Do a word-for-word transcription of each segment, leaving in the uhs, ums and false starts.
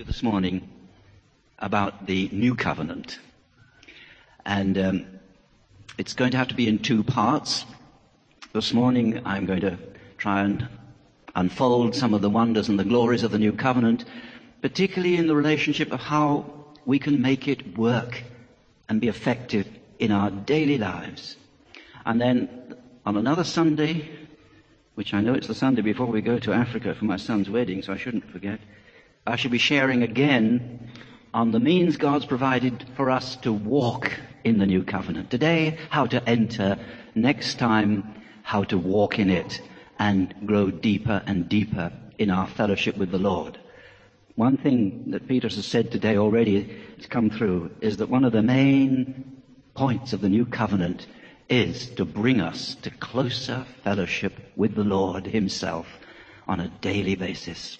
you this morning about the new covenant. And um, it's going to have to be in two parts. This morning I'm going to try and unfold some of the wonders and the glories of the new covenant, particularly in the relationship of how we can make it work and be effective in our daily lives. And then on another Sunday, which I know it's the Sunday before we go to Africa for my son's wedding, so I shouldn't forget, I shall be sharing again on the means God's provided for us to walk in the new covenant. Today, how to enter. Next time, how to walk in it and grow deeper and deeper in our fellowship with the Lord. One thing that Peter has said today already has come through is that one of the main points of the new covenant is to bring us to closer fellowship with the Lord himself on a daily basis.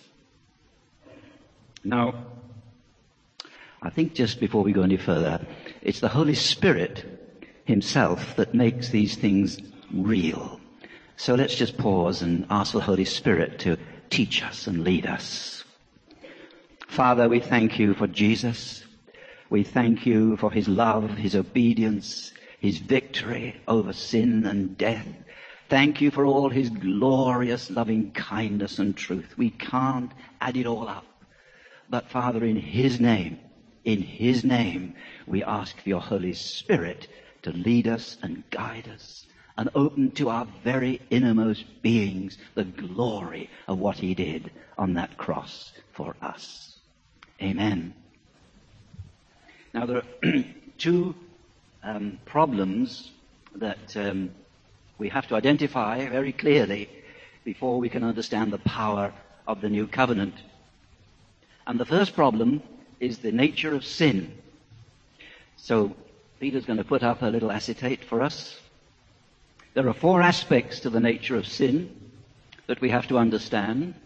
Now, I think just before we go any further, it's the Holy Spirit himself that makes these things real. So let's just pause and ask the Holy Spirit to teach us and lead us. Father, we thank you for Jesus. We thank you for his love, his obedience, his victory over sin and death. Thank you for all his glorious loving kindness and truth. We can't add it all up. But Father, in his name, in his name, we ask for your Holy Spirit to lead us and guide us and open to our very innermost beings the glory of what he did on that cross for us. Amen. Now there are two um, problems that um, we have to identify very clearly before we can understand the power of the new covenant. And the first problem is the nature of sin. So Peter's going to put up a little acetate for us. There are four aspects to the nature of sin that we have to understand,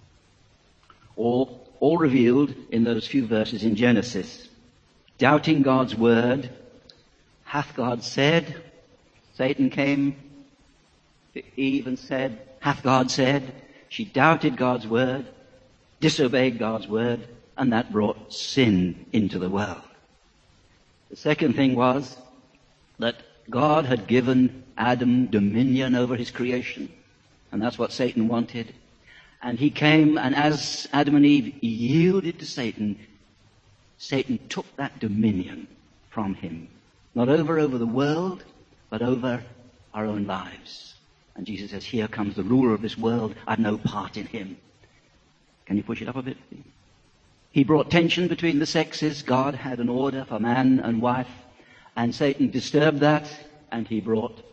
all, all revealed in those few verses in Genesis. Doubting God's word. Hath God said? Satan came to Eve and said, hath God said? She doubted God's word, disobeyed God's word, and that brought sin into the world. The second thing was that God had given Adam dominion over his creation, and that's what Satan wanted. And he came, and as Adam and Eve yielded to Satan, Satan took that dominion from him, not over over the world, but over our own lives. And Jesus says, here comes the ruler of this world. I've no part in him. Can you push it up a bit? He brought tension between the sexes. God had an order for man and wife, and Satan disturbed that, and he brought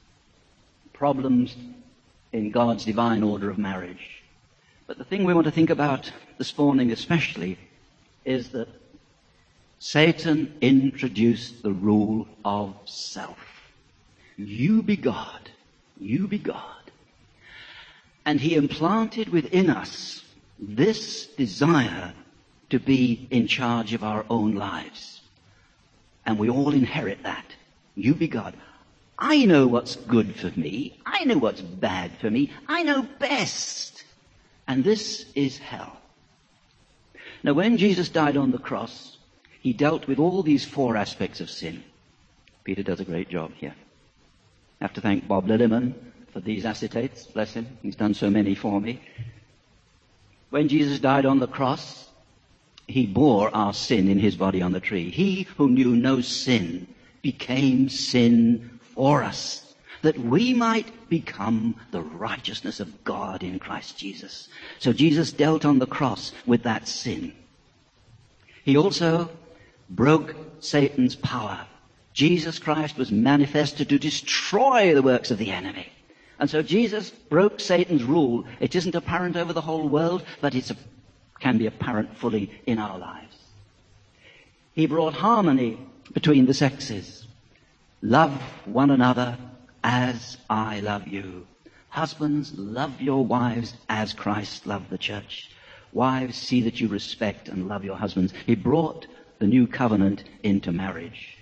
problems in God's divine order of marriage. But the thing we want to think about this morning especially is that Satan introduced the rule of self. You be God. You be God. And he implanted within us this desire to be in charge of our own lives. And we all inherit that. You be God. I know what's good for me. I know what's bad for me. I know best. And this is hell. Now, when Jesus died on the cross, he dealt with all these four aspects of sin. Peter does a great job here. I have to thank Bob Lilliman for these acetates. Bless him. He's done so many for me. When Jesus died on the cross, he bore our sin in his body on the tree. He who knew no sin became sin for us, that we might become the righteousness of God in Christ Jesus. So Jesus dealt on the cross with that sin. He also broke Satan's power. Jesus Christ was manifested to destroy the works of the enemy. And so Jesus broke Satan's rule. It isn't apparent over the whole world, but it can be apparent fully in our lives. He brought harmony between the sexes. Love one another as I love you. Husbands, love your wives as Christ loved the church. Wives, see that you respect and love your husbands. He brought the new covenant into marriage.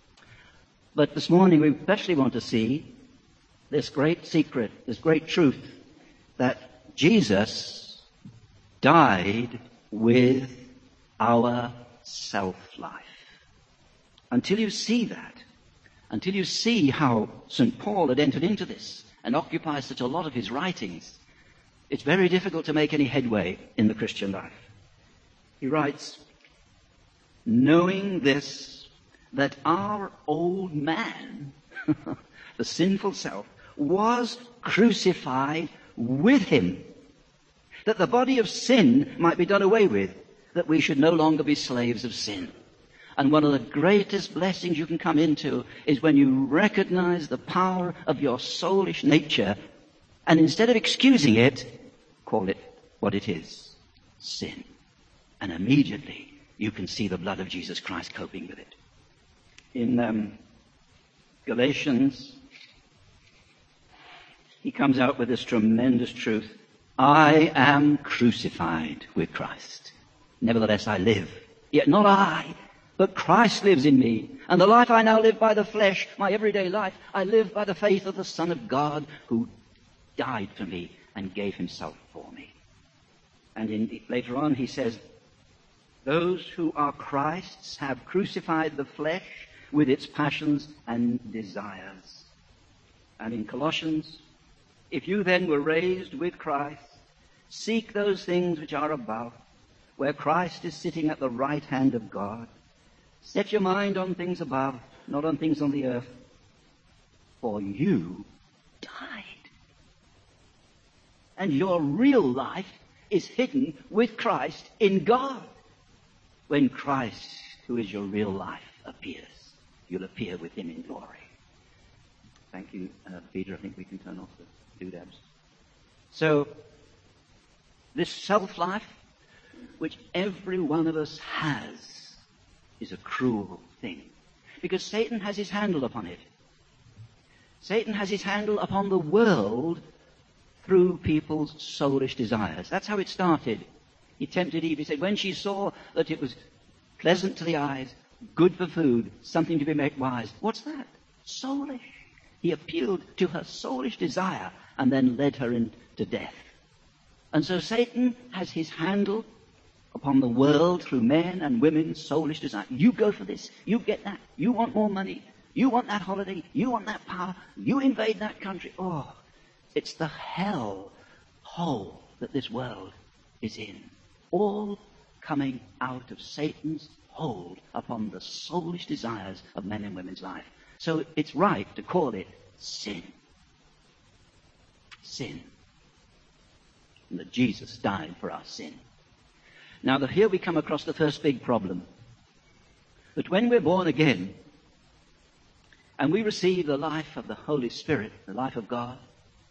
But this morning we especially want to see this great secret, this great truth, that Jesus died with our self-life. Until you see that, until you see how Saint Paul had entered into this and occupies such a lot of his writings, it's very difficult to make any headway in the Christian life. He writes, knowing this, that our old man, the sinful self, was crucified with him, that the body of sin might be done away with, that we should no longer be slaves of sin. And one of the greatest blessings you can come into is when you recognize the power of your soulish nature, and instead of excusing it, call it what it is, sin. And immediately you can see the blood of Jesus Christ coping with it. In um, Galatians, he comes out with this tremendous truth. I am crucified with Christ. Nevertheless I live. Yet not I, but Christ lives in me. And the life I now live by the flesh, my everyday life, I live by the faith of the Son of God who died for me and gave himself for me. And in, later on he says, those who are Christ's have crucified the flesh with its passions and desires. And in Colossians, if you then were raised with Christ, seek those things which are above, where Christ is sitting at the right hand of God. Set your mind on things above, not on things on the earth. For you died. And your real life is hidden with Christ in God. When Christ, who is your real life, appears, you'll appear with him in glory. Thank you, uh, Peter. I think we can turn off the doodads. So, this self-life, which every one of us has, is a cruel thing. Because Satan has his handle upon it. Satan has his handle upon the world through people's soulish desires. That's how it started. He tempted Eve. He said, when she saw that it was pleasant to the eyes, good for food, something to be made wise. What's that? Soulish. He appealed to her soulish desire and then led her into death. And so Satan has his handle upon the world through men and women's soulish desire. You go for this. You get that. You want more money. You want that holiday. You want that power. You invade that country. Oh, it's the hell hole that this world is in. All coming out of Satan's hold upon the soulish desires of men and women's life. So it's right to call it sin. Sin. And that Jesus died for our sin. Now, the, here we come across the first big problem. That when we're born again, and we receive the life of the Holy Spirit, the life of God,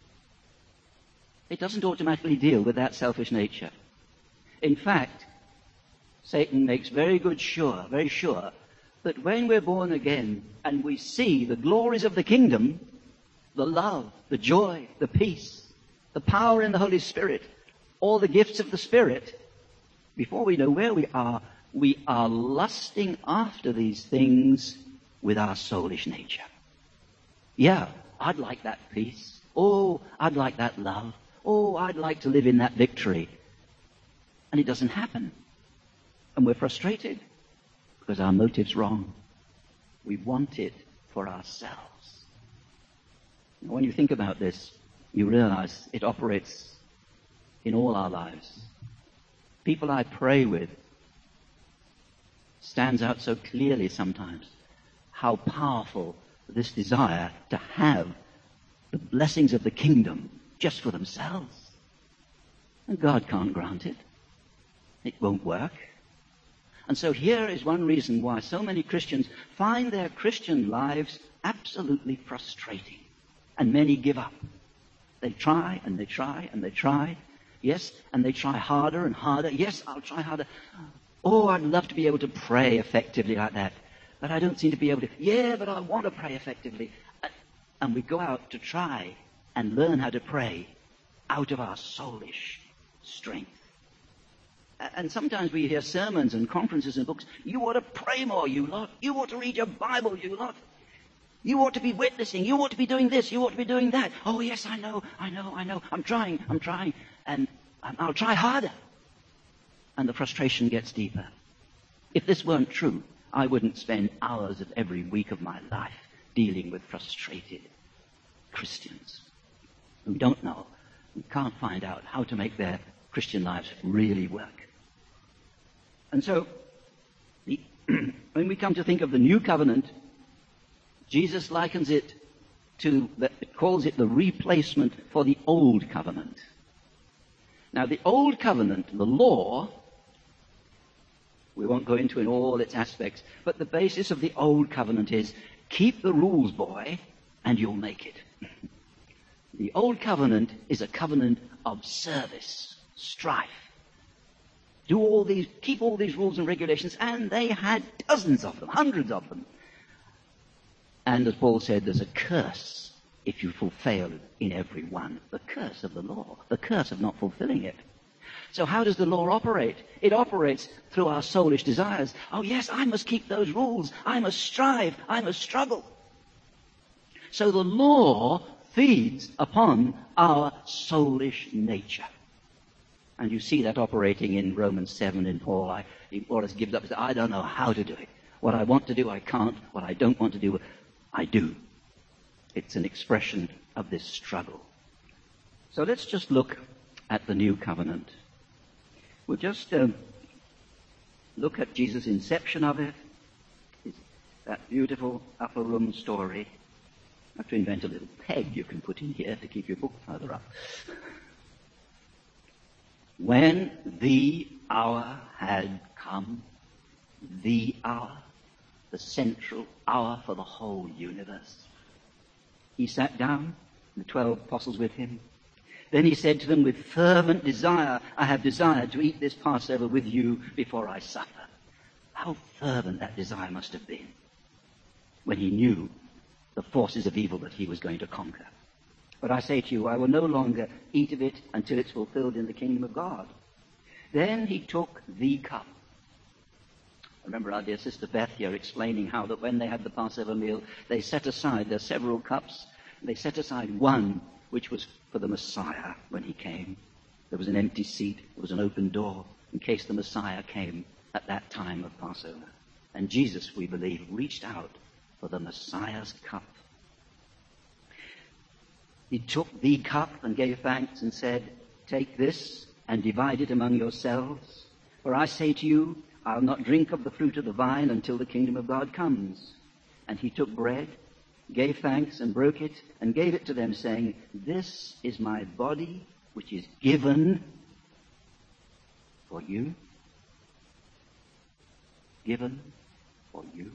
it doesn't automatically deal with that selfish nature. In fact, Satan makes very good sure, very sure, that when we're born again and we see the glories of the kingdom, the love, the joy, the peace, the power in the Holy Spirit, all the gifts of the Spirit, before we know where we are, we are lusting after these things with our soulish nature. Yeah, I'd like that peace. Oh, I'd like that love. Oh, I'd like to live in that victory. And it doesn't happen. And we're frustrated because our motive's wrong. We want it for ourselves. And when you think about this, you realize it operates in all our lives. People I pray with stands out so clearly sometimes how powerful this desire to have the blessings of the kingdom just for themselves. And God can't grant it. It won't work. And so here is one reason why so many Christians find their Christian lives absolutely frustrating. And many give up. They try and they try and they try. Yes, and they try harder and harder. Yes, I'll try harder. Oh, I'd love to be able to pray effectively like that. But I don't seem to be able to. Yeah, but I want to pray effectively. And we go out to try and learn how to pray out of our soulish strength. And sometimes we hear sermons and conferences and books. You ought to pray more, you lot. You ought to read your Bible, you lot. You ought to be witnessing. You ought to be doing this. You ought to be doing that. Oh, yes, I know, I know, I know. I'm trying, I'm trying. And I'll try harder. And the frustration gets deeper. If this weren't true, I wouldn't spend hours of every week of my life dealing with frustrated Christians who don't know, who can't find out how to make their Christian lives really work. And so, the, when we come to think of the new covenant, Jesus likens it to, the, it calls it the replacement for the old covenant. Now, the old covenant, the law, we won't go into in all its aspects, but the basis of the old covenant is keep the rules, boy, and you'll make it. The old covenant is a covenant of service, strife. Do all these, keep all these rules and regulations, and they had dozens of them, hundreds of them. And as Paul said, there's a curse if you fail in every one. The curse of the law, the curse of not fulfilling it. So how does the law operate? It operates through our soulish desires. Oh yes, I must keep those rules. I must strive. I must struggle. So the law feeds upon our soulish nature. And you see that operating in Romans seven in Paul. I, he more or less gives up. He says, I don't know how to do it. What I want to do, I can't. What I don't want to do, I do. It's an expression of this struggle. So let's just look at the new covenant. We'll just um, look at Jesus' inception of it. It's that beautiful upper room story. I have to invent a little peg you can put in here to keep your book further up. When the hour had come, the hour, the central hour for the whole universe, he sat down, the twelve apostles with him. Then he said to them, with fervent desire, I have desired to eat this Passover with you before I suffer. How fervent that desire must have been when he knew the forces of evil that he was going to conquer. But I say to you, I will no longer eat of it until it's fulfilled in the kingdom of God. Then he took the cup. I remember our dear sister Beth here explaining how that when they had the Passover meal, they set aside, there are several cups, they set aside one which was for the Messiah when he came. There was an empty seat, there was an open door in case the Messiah came at that time of Passover. And Jesus, we believe, reached out for the Messiah's cup. He took the cup and gave thanks and said, take this and divide it among yourselves. For I say to you, I'll not drink of the fruit of the vine until the kingdom of God comes. And he took bread, gave thanks and broke it, and gave it to them, saying, this is my body, which is given for you. Given for you.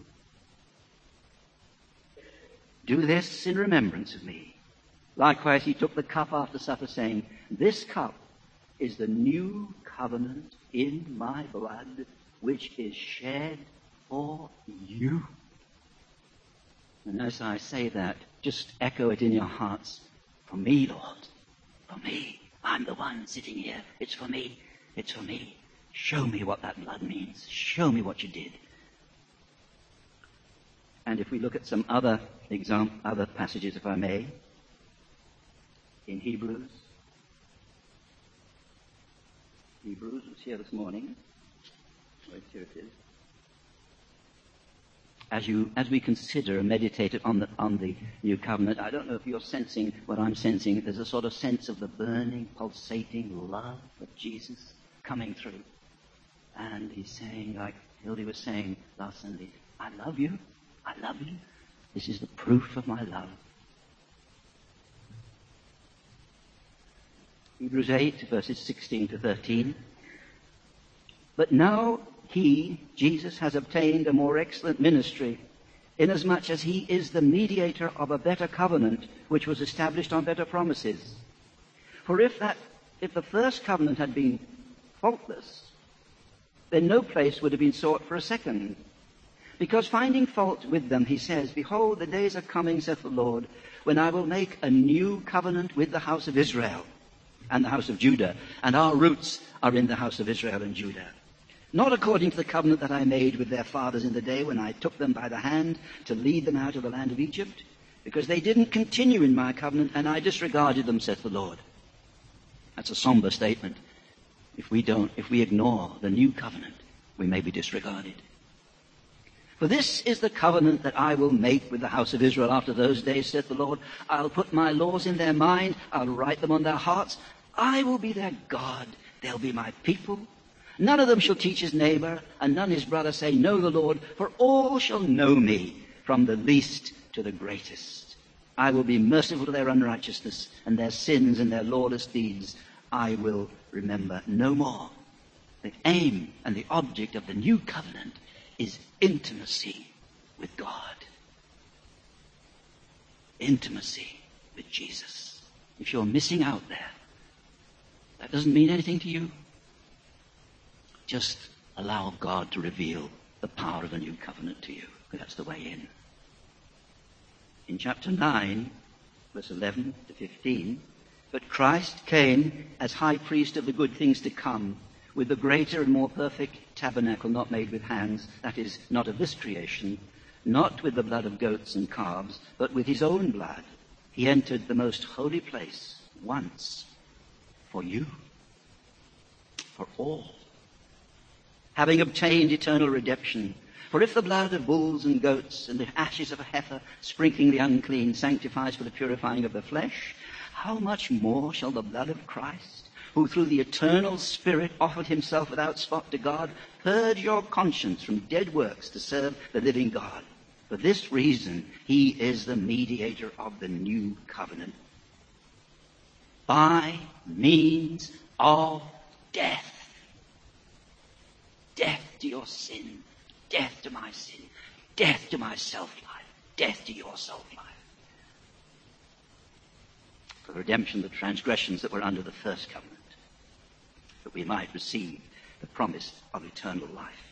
Do this in remembrance of me. Likewise, he took the cup after supper, saying, this cup is the new covenant in my blood, which is shed for you. And as I say that, just echo it in your hearts. For me, Lord. For me. I'm the one sitting here. It's for me. It's for me. Show me what that blood means. Show me what you did. And if we look at some other example, other passages, if I may, in Hebrews. Hebrews was here this morning. Wait, here it is. As you, as we consider and meditate on the, on the new covenant, I don't know if you're sensing what I'm sensing. There's a sort of sense of the burning, pulsating love of Jesus coming through. And he's saying, like Hildy was saying last Sunday, I love you. I love you. This is the proof of my love. Hebrews eight, verses sixteen to thirteen. But now he, Jesus, has obtained a more excellent ministry, inasmuch as he is the mediator of a better covenant, which was established on better promises. For if that, if the first covenant had been faultless, then no place would have been sought for a second. Because finding fault with them, he says, behold, the days are coming, saith the Lord, when I will make a new covenant with the house of Israel and the house of Judah. And our roots are in the house of Israel and Judah. Not according to the covenant that I made with their fathers in the day when I took them by the hand to lead them out of the land of Egypt, because they didn't continue in my covenant, and I disregarded them, saith the Lord. That's a somber statement. If we don't, if we ignore the new covenant, we may be disregarded. For this is the covenant that I will make with the house of Israel after those days, saith the Lord. I'll put my laws in their mind. I'll write them on their hearts. I will be their God. They'll be my people. None of them shall teach his neighbor, and none his brother, say, know the Lord, for all shall know me, from the least to the greatest. I will be merciful to their unrighteousness, and their sins and their lawless deeds I will remember no more. The aim and the object of the new covenant is intimacy with God. Intimacy with Jesus. If you're missing out there, that doesn't mean anything to you. Just allow God to reveal the power of the new covenant to you. That's the way in. In chapter nine, verse eleven to fifteen, but Christ came as high priest of the good things to come, with the greater and more perfect tabernacle not made with hands, that is, not of this creation, not with the blood of goats and calves, but with his own blood. He entered the most holy place once for you, for all, having obtained eternal redemption. For if the blood of bulls and goats and the ashes of a heifer, sprinkling the unclean, sanctifies for the purifying of the flesh, how much more shall the blood of Christ, who through the eternal Spirit offered himself without spot to God, purge your conscience from dead works to serve the living God. For this reason, he is the mediator of the new covenant, by means of death. Death to your sin, death to my sin, death to my self-life, death to your self-life. For the redemption of the transgressions that were under the first covenant, that we might receive the promise of eternal life.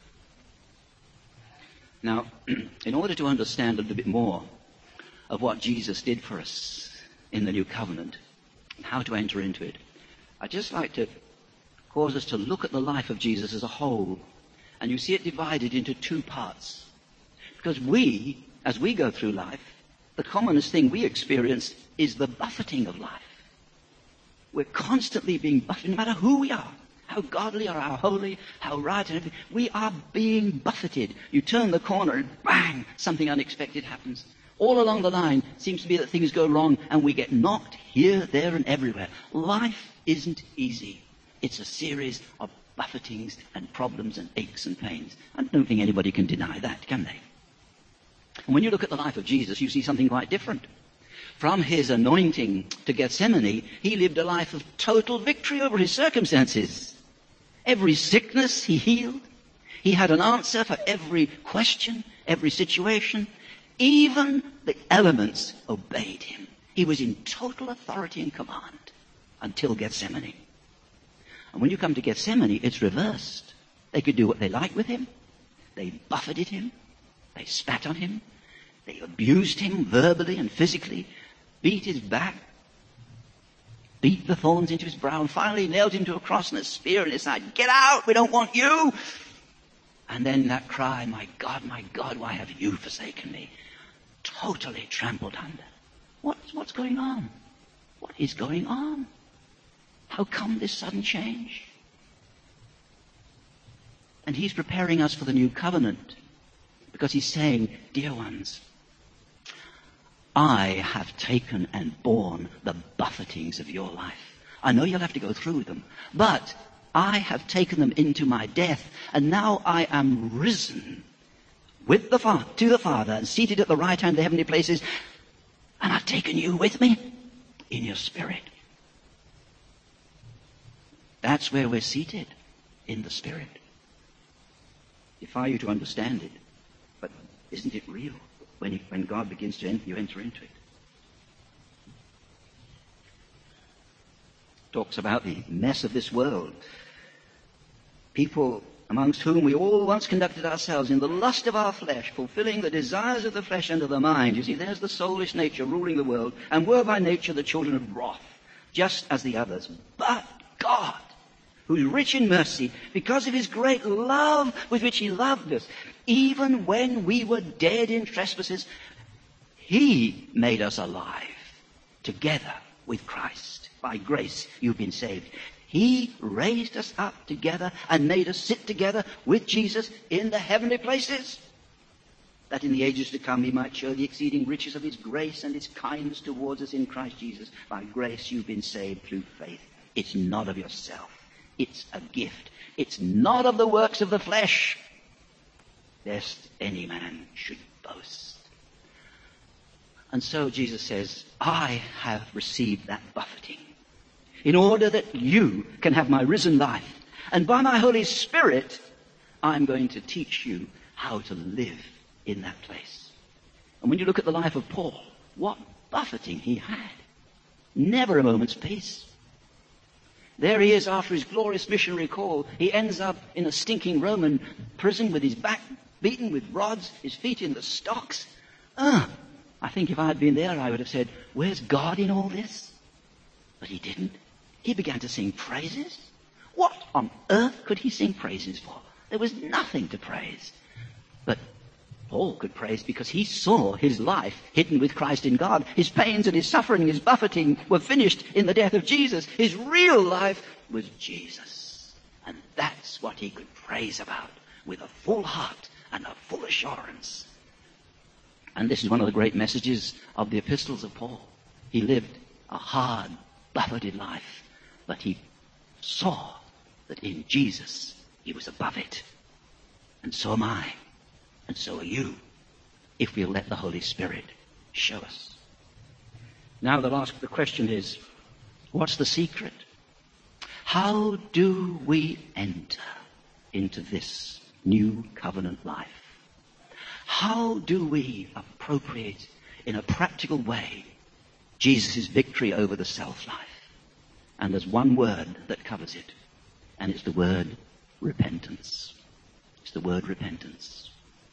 Now, in order to understand a little bit more of what Jesus did for us in the new covenant and how to enter into it, I'd just like to cause us to look at the life of Jesus as a whole. And you see it divided into two parts. Because we, as we go through life, the commonest thing we experience is the buffeting of life. We're constantly being buffeted, no matter who we are, how godly or how holy, how right and everything. We are being buffeted. You turn the corner and bang, something unexpected happens. All along the line, it seems to be that things go wrong and we get knocked here, there and everywhere. Life isn't easy. It's a series of buffetings and problems and aches and pains. I don't think anybody can deny that, can they? And when you look at the life of Jesus, you see something quite different. From his anointing to Gethsemane, he lived a life of total victory over his circumstances. Every sickness he healed. He had an answer for every question, every situation. Even the elements obeyed him. He was in total authority and command until Gethsemane. And when you come to Gethsemane, it's reversed. They could do what they liked with him. They buffeted him. They spat on him. They abused him verbally and physically, beat his back, beat the thorns into his brow, and finally nailed him to a cross and a spear in his side. Get out! We don't want you! And then that cry, my God, my God, why have you forsaken me? Totally trampled under. What's, what's going on? What is going on? How come this sudden change? And he's preparing us for the new covenant because he's saying, dear ones, I have taken and borne the buffetings of your life. I know you'll have to go through them, but I have taken them into my death, and now I am risen with the Father, to the Father, and seated at the right hand of the heavenly places, and I've taken you with me in your spirit. That's where we're seated, in the Spirit. Defy you to understand it, but isn't it real? When, you, when God begins to enter, you enter into it. Talks about the mess of this world. People amongst whom we all once conducted ourselves in the lust of our flesh, fulfilling the desires of the flesh and of the mind. You see, there's the soulish nature ruling the world, and were by nature the children of wrath, just as the others. But God, who's rich in mercy, because of his great love with which he loved us, even when we were dead in trespasses, he made us alive together with Christ. By grace you've been saved. He raised us up together and made us sit together with Jesus in the heavenly places, that in the ages to come he might show the exceeding riches of his grace and his kindness towards us in Christ Jesus. By grace you've been saved through faith. It's not of yourself. It's a gift. It's not of the works of the flesh, lest any man should boast. And so Jesus says, I have received that buffeting in order that you can have my risen life. And by my Holy Spirit, I'm going to teach you how to live in that place. And when you look at the life of Paul, what buffeting he had. Never a moment's peace. There he is after his glorious missionary call. He ends up in a stinking Roman prison with his back beaten with rods, his feet in the stocks. Ah, I think if I had been there, I would have said, where's God in all this? But he didn't. He began to sing praises. What on earth could he sing praises for? There was nothing to praise. But Paul could praise because he saw his life hidden with Christ in God. His pains and his suffering, his buffeting were finished in the death of Jesus. His real life was Jesus. And that's what he could praise about with a full heart and a full assurance. And this is one of the great messages of the epistles of Paul. He lived a hard, buffeted life, but he saw that in Jesus he was above it. And so am I. And so are you, if we'll let the Holy Spirit show us. Now the last the question is, what's the secret? How do we enter into this new covenant life? How do we appropriate in a practical way Jesus' victory over the self-life? And there's one word that covers it, and it's the word repentance. It's the word repentance.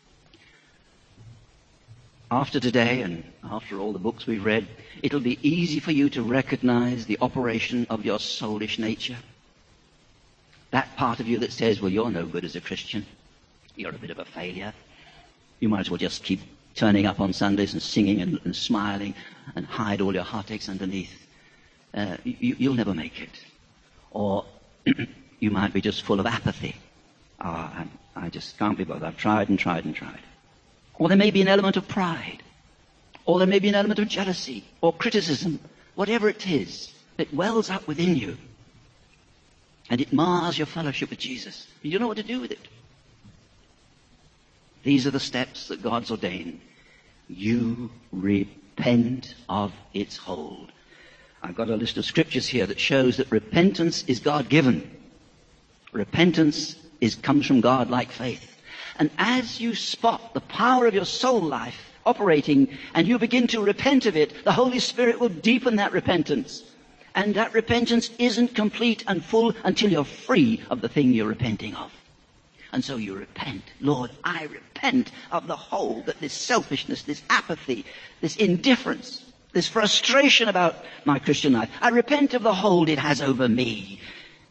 After today and after all the books we've read, it'll be easy for you to recognize the operation of your soulish nature. That part of you that says, well, you're no good as a Christian. You're a bit of a failure. You might as well just keep turning up on Sundays and singing and, and smiling and hide all your heartaches underneath. Uh, you, you'll never make it. Or you might be just full of apathy. Oh, I, I just can't be bothered. I've tried and tried and tried. Or there may be an element of pride. Or there may be an element of jealousy or criticism. Whatever it is that wells up within you. And it mars your fellowship with Jesus. You don't know what to do with it. These are the steps that God's ordained. You repent of its hold. I've got a list of scriptures here that shows that repentance is God-given. Repentance is comes from God like faith. And as you spot the power of your soul life operating and you begin to repent of it, the Holy Spirit will deepen that repentance. And that repentance isn't complete and full until you're free of the thing you're repenting of. And so you repent. Lord, I repent of the hold that this selfishness, this apathy, this indifference, this frustration about my Christian life. I repent of the hold it has over me.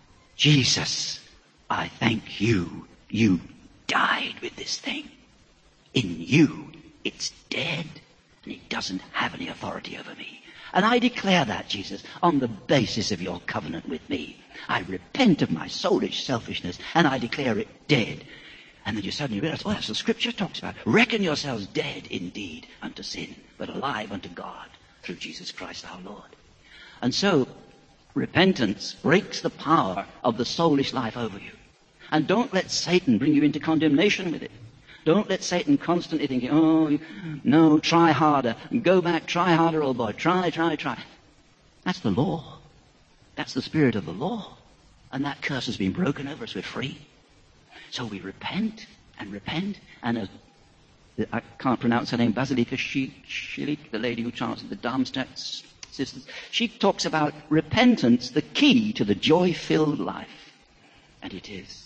Jesus, I thank you. You died with this thing. In you, it's dead, and it doesn't have any authority over me. And I declare that, Jesus, on the basis of your covenant with me. I repent of my soulish selfishness, and I declare it dead. And then you suddenly realize, oh, that's what Scripture talks about. Reckon yourselves dead indeed unto sin, but alive unto God through Jesus Christ our Lord. And so, repentance breaks the power of the soulish life over you. And don't let Satan bring you into condemnation with it. Don't let Satan constantly think, oh, no, try harder. Go back, try harder, old boy. Try, try, try. That's the law. That's the spirit of the law. And that curse has been broken over us. We're free. So we repent and repent. And as, I can't pronounce her name, Basilika Schilik, the lady who chants at the Darmstadt sisters, she talks about repentance, the key to the joy-filled life. And it is.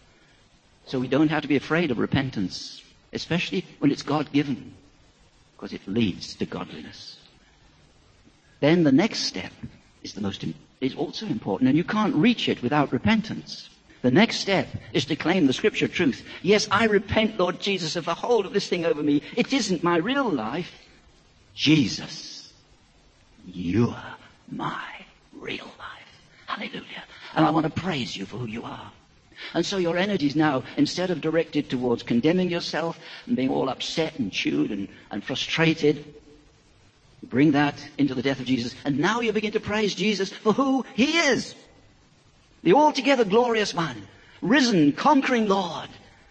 So we don't have to be afraid of repentance, especially when it's God-given, because it leads to godliness. Then the next step is the most is also important, and you can't reach it without repentance. The next step is to claim the Scripture truth. Yes, I repent, Lord Jesus, of the hold of this thing over me. It isn't my real life. Jesus, you are my real life. Hallelujah. And I want to praise you for who you are. And so your energies now, instead of directed towards condemning yourself and being all upset and chewed and, and frustrated, bring that into the death of Jesus. And now you begin to praise Jesus for who he is. The altogether glorious one, risen, conquering Lord.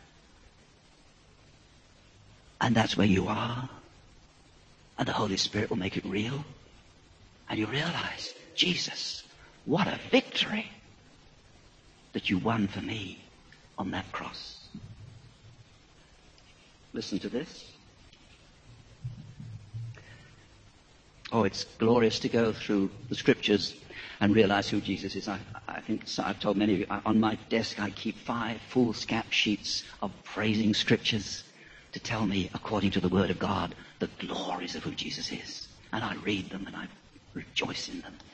And that's where you are. And the Holy Spirit will make it real. And you realize, Jesus, what a victory that you won for me on that cross. Listen to this. Oh, it's glorious to go through the scriptures and realize who Jesus is. I, I think I've told many of you, on my desk I keep five foolscap sheets of praising scriptures to tell me, according to the Word of God, the glories of who Jesus is. And I read them and I rejoice in them.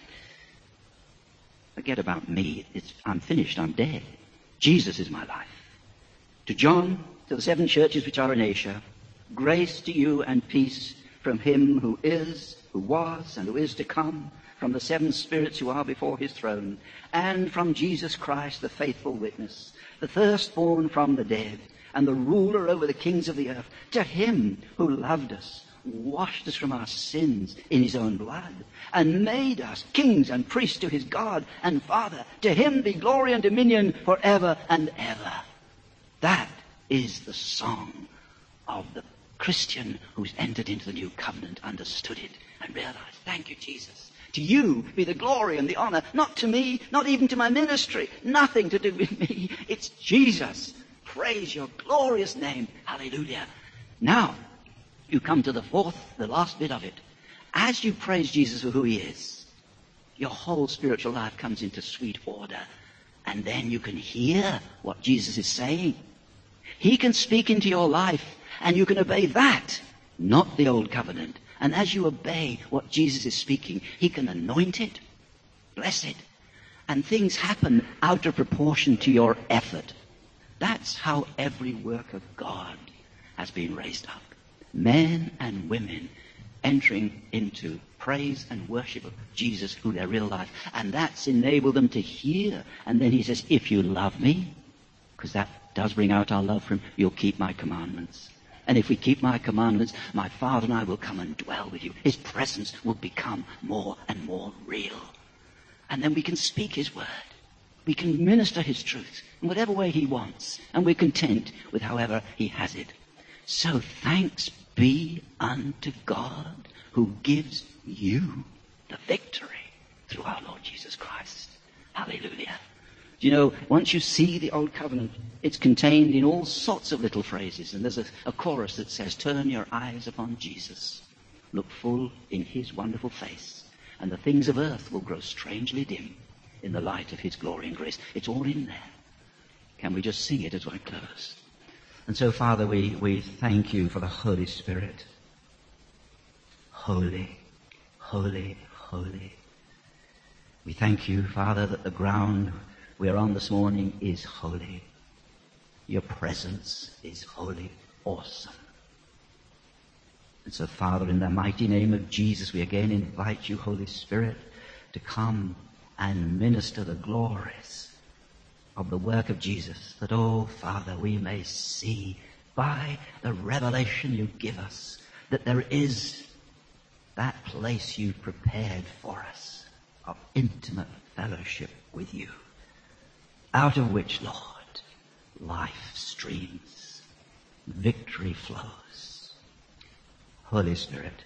Forget about me. It's, I'm finished. I'm dead. Jesus is my life. To John, to the seven churches which are in Asia, grace to you and peace from him who is, who was, and who is to come, from the seven spirits who are before his throne, and from Jesus Christ, the faithful witness, the firstborn from the dead, and the ruler over the kings of the earth, to him who loved us, washed us from our sins in his own blood, and made us kings and priests to his God and Father. To him be glory and dominion forever and ever. That is the song of the Christian who's entered into the new covenant, understood it, and realized, thank you, Jesus. To you be the glory and the honor, not to me, not even to my ministry, nothing to do with me. It's Jesus. Praise your glorious name. Hallelujah. Now, you come to the fourth, the last bit of it. As you praise Jesus for who he is, your whole spiritual life comes into sweet order. And then you can hear what Jesus is saying. He can speak into your life, and you can obey that, not the old covenant. And as you obey what Jesus is speaking, he can anoint it, bless it, and things happen out of proportion to your effort. That's how every work of God has been raised up. Men and women entering into praise and worship of Jesus through their real life. And that's enabled them to hear. And then he says, if you love me, because that does bring out our love for him, you'll keep my commandments. And if we keep my commandments, my Father and I will come and dwell with you. His presence will become more and more real. And then we can speak his word. We can minister his truth in whatever way he wants. And we're content with however he has it. So thanks be unto God who gives you the victory through our Lord Jesus Christ. Hallelujah. Do you know, once you see the Old Covenant, it's contained in all sorts of little phrases. And there's a, a chorus that says, turn your eyes upon Jesus. Look full in his wonderful face. And the things of earth will grow strangely dim in the light of his glory and grace. It's all in there. Can we just sing it as I close? And so, Father, we, we thank you for the Holy Spirit. Holy, holy, holy. We thank you, Father, that the ground we are on this morning is holy. Your presence is holy, awesome. And so, Father, in the mighty name of Jesus, we again invite you, Holy Spirit, to come and minister the glories of the work of Jesus, that, oh, Father, we may see by the revelation you give us that there is that place you've prepared for us of intimate fellowship with you, out of which, Lord, life streams, victory flows. Holy Spirit,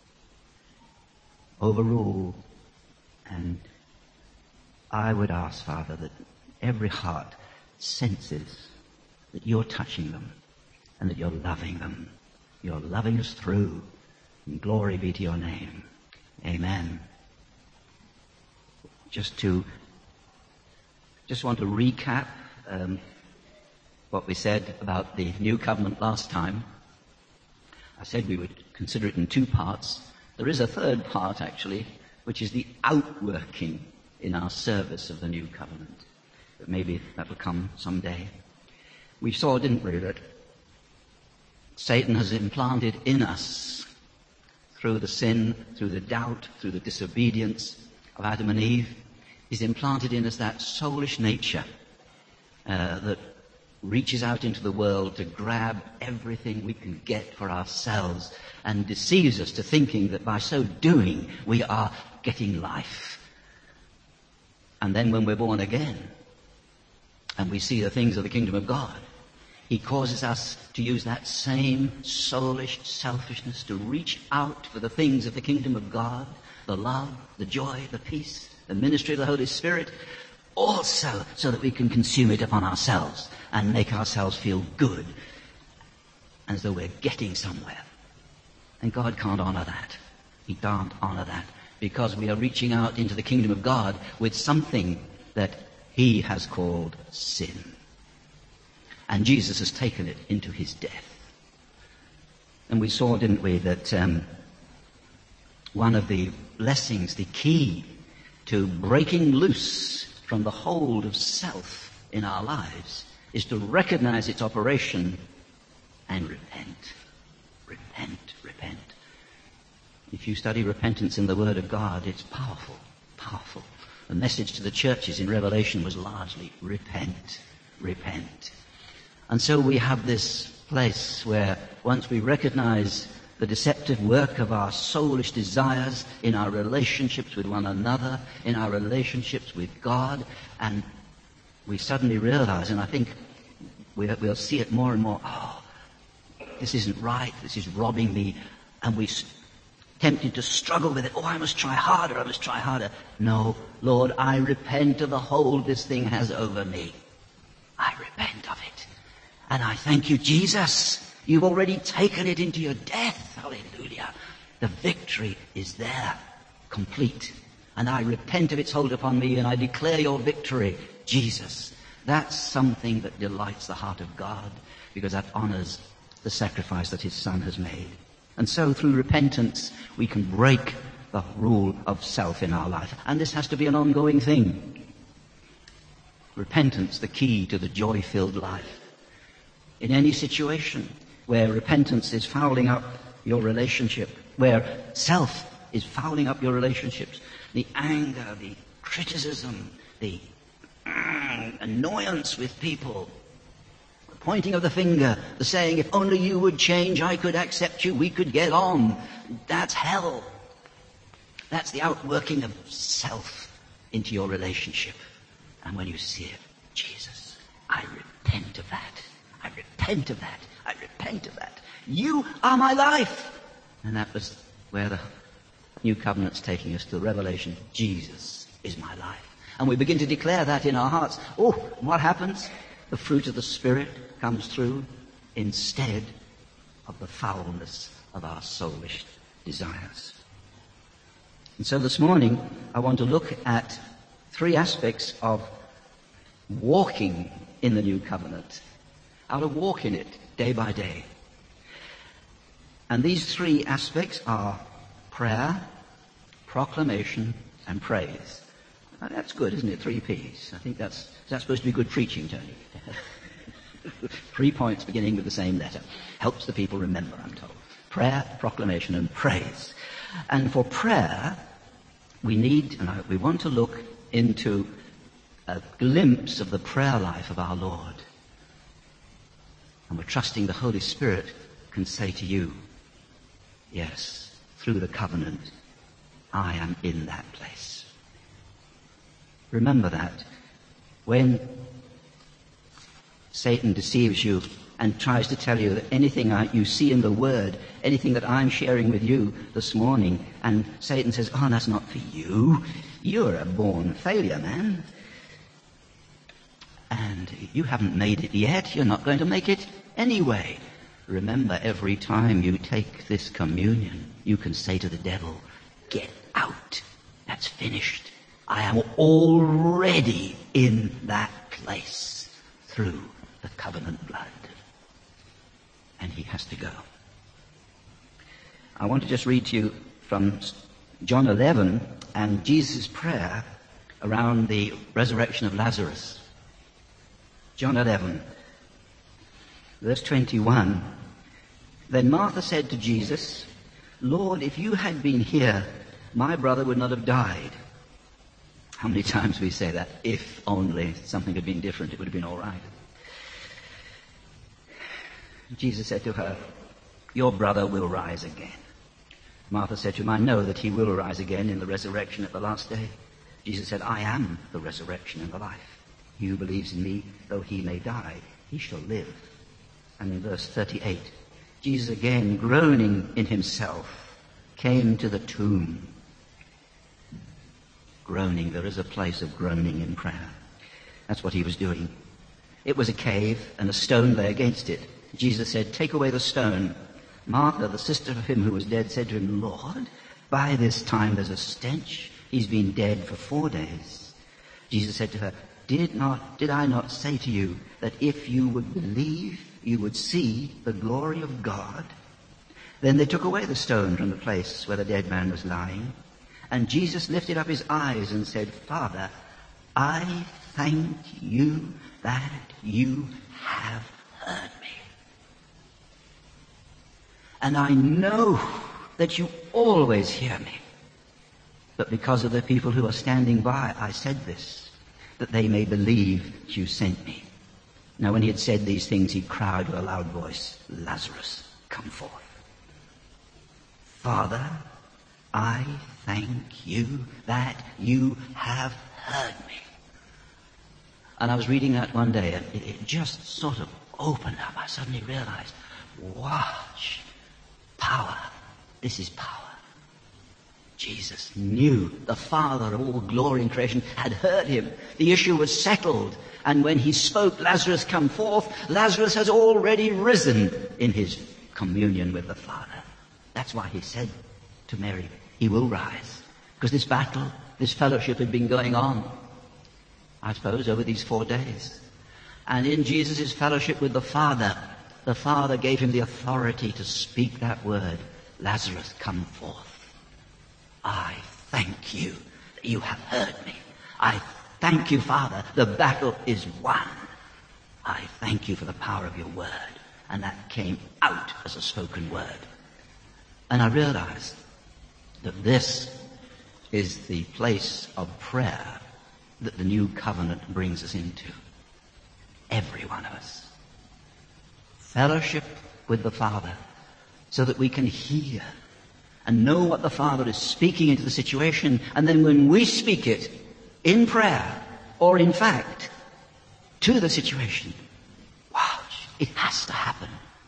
overrule, and I would ask, Father, that every heart senses that you're touching them and that you're loving them. You're loving us through. And glory be to your name. Amen. Just to, just want to recap um, what we said about the new covenant last time. I said we would consider it in two parts. There is a third part, actually, which is the outworking in our service of the new covenant. But maybe that will come someday. We saw, didn't we, that Satan has implanted in us, through the sin, through the doubt, through the disobedience of Adam and Eve, He's implanted in us that soulish nature uh, that reaches out into the world to grab everything we can get for ourselves and deceives us to thinking that by so doing we are getting life. And then when we're born again and we see the things of the kingdom of God, he causes us to use that same soulish selfishness to reach out for the things of the kingdom of God, the love, the joy, the peace, the ministry of the Holy Spirit, also so that we can consume it upon ourselves and make ourselves feel good as though we're getting somewhere. And God can't honor that. He can't honor that because we are reaching out into the kingdom of God with something that he has called sin. And Jesus has taken it into his death. And we saw, didn't we, that um, one of the blessings, the key to breaking loose from the hold of self in our lives is to recognize its operation and repent. Repent, repent. If you study repentance in the Word of God, it's powerful, powerful. The message to the churches in Revelation was largely repent, repent. And so we have this place where once we recognize the deceptive work of our soulish desires in our relationships with one another, in our relationships with God, and we suddenly realize, and I think we'll see it more and more, oh, this isn't right, this is robbing me, and we're tempted to struggle with it. Oh, I must try harder, I must try harder. No, Lord, I repent of the hold this thing has over me. I repent of it. And I thank you, Jesus. You've already taken it into your death. Hallelujah. The victory is there, complete. And I repent of its hold upon me, and I declare your victory, Jesus. That's something that delights the heart of God, because that honors the sacrifice that his Son has made. And so through repentance, we can break the rule of self in our life. And this has to be an ongoing thing. Repentance, the key to the joy-filled life. In any situation where repentance is fouling up your relationship, where self is fouling up your relationships, the anger, the criticism, the mm, annoyance with people, the pointing of the finger, the saying, if only you would change, I could accept you, we could get on. That's hell. That's the outworking of self into your relationship. And when you see it, Jesus, I repent of that. I repent of that. I repent of that. You are my life. And that was where the new covenant's taking us to Revelation. Jesus is my life. And we begin to declare that in our hearts. Oh, what happens? The fruit of the Spirit comes through instead of the foulness of our soulish desires. And so this morning, I want to look at three aspects of walking in the new covenant. How to walk in it day by day. And these three aspects are prayer, proclamation, and praise. Now, that's good, isn't it? Three P's. I think that's, that's supposed to be good preaching, Tony. Three points beginning with the same letter. Helps the people remember, I'm told. Prayer, proclamation, and praise. And for prayer, we need, and I, we want to look into a glimpse of the prayer life of our Lord. And we're trusting the Holy Spirit can say to you, yes, through the covenant, I am in that place. Remember that. When Satan deceives you and tries to tell you that anything I, you see in the Word, anything that I'm sharing with you this morning, and Satan says, oh, that's not for you. You're a born failure, man. And you haven't made it yet. You're not going to make it anyway. Remember, every time you take this communion, you can say to the devil, get out. That's finished. I am already in that place through the covenant blood. And he has to go. I want to just read to you from John eleven and Jesus' prayer around the resurrection of Lazarus. John eleven, verse twenty-one. Then Martha said to Jesus, Lord, if you had been here, my brother would not have died. How many times we say that? If only something had been different, it would have been all right. Jesus said to her, your brother will rise again. Martha said to him, I know that he will rise again in the resurrection at the last day. Jesus said, I am the resurrection and the life. He who believes in me, though he may die, he shall live. And in verse thirty-eight, Jesus again, groaning in himself, came to the tomb. Groaning, there is a place of groaning in prayer. That's what he was doing. It was a cave, and a stone lay against it. Jesus said, take away the stone. Martha, the sister of him who was dead, said to him, Lord, by this time there's a stench. He's been dead for four days. Jesus said to her, Did not, did I not say to you that if you would believe, you would see the glory of God? Then they took away the stone from the place where the dead man was lying. And Jesus lifted up his eyes and said, Father, I thank you that you have heard me. And I know that you always hear me. But because of the people who are standing by, I said this, that they may believe that you sent me. Now when he had said these things, he cried with a loud voice, Lazarus, come forth. Father, I thank you that you have heard me. And I was reading that one day, and it, it just sort of opened up. I suddenly realized, watch, power. This is power. Jesus knew the Father of all glory and creation had heard him. The issue was settled. And when he spoke, Lazarus, come forth, Lazarus has already risen in his communion with the Father. That's why he said to Mary, he will rise. Because this battle, this fellowship had been going on, I suppose, over these four days. And in Jesus' fellowship with the Father, the Father gave him the authority to speak that word, Lazarus, come forth. I thank you that you have heard me. I thank you, Father, the battle is won. I thank you for the power of your word. And that came out as a spoken word. And I realized that this is the place of prayer that the new covenant brings us into. Every one of us. Fellowship with the Father so that we can hear and know what the Father is speaking into the situation. And then when we speak it in prayer or in fact to the situation, wow, it has to happen.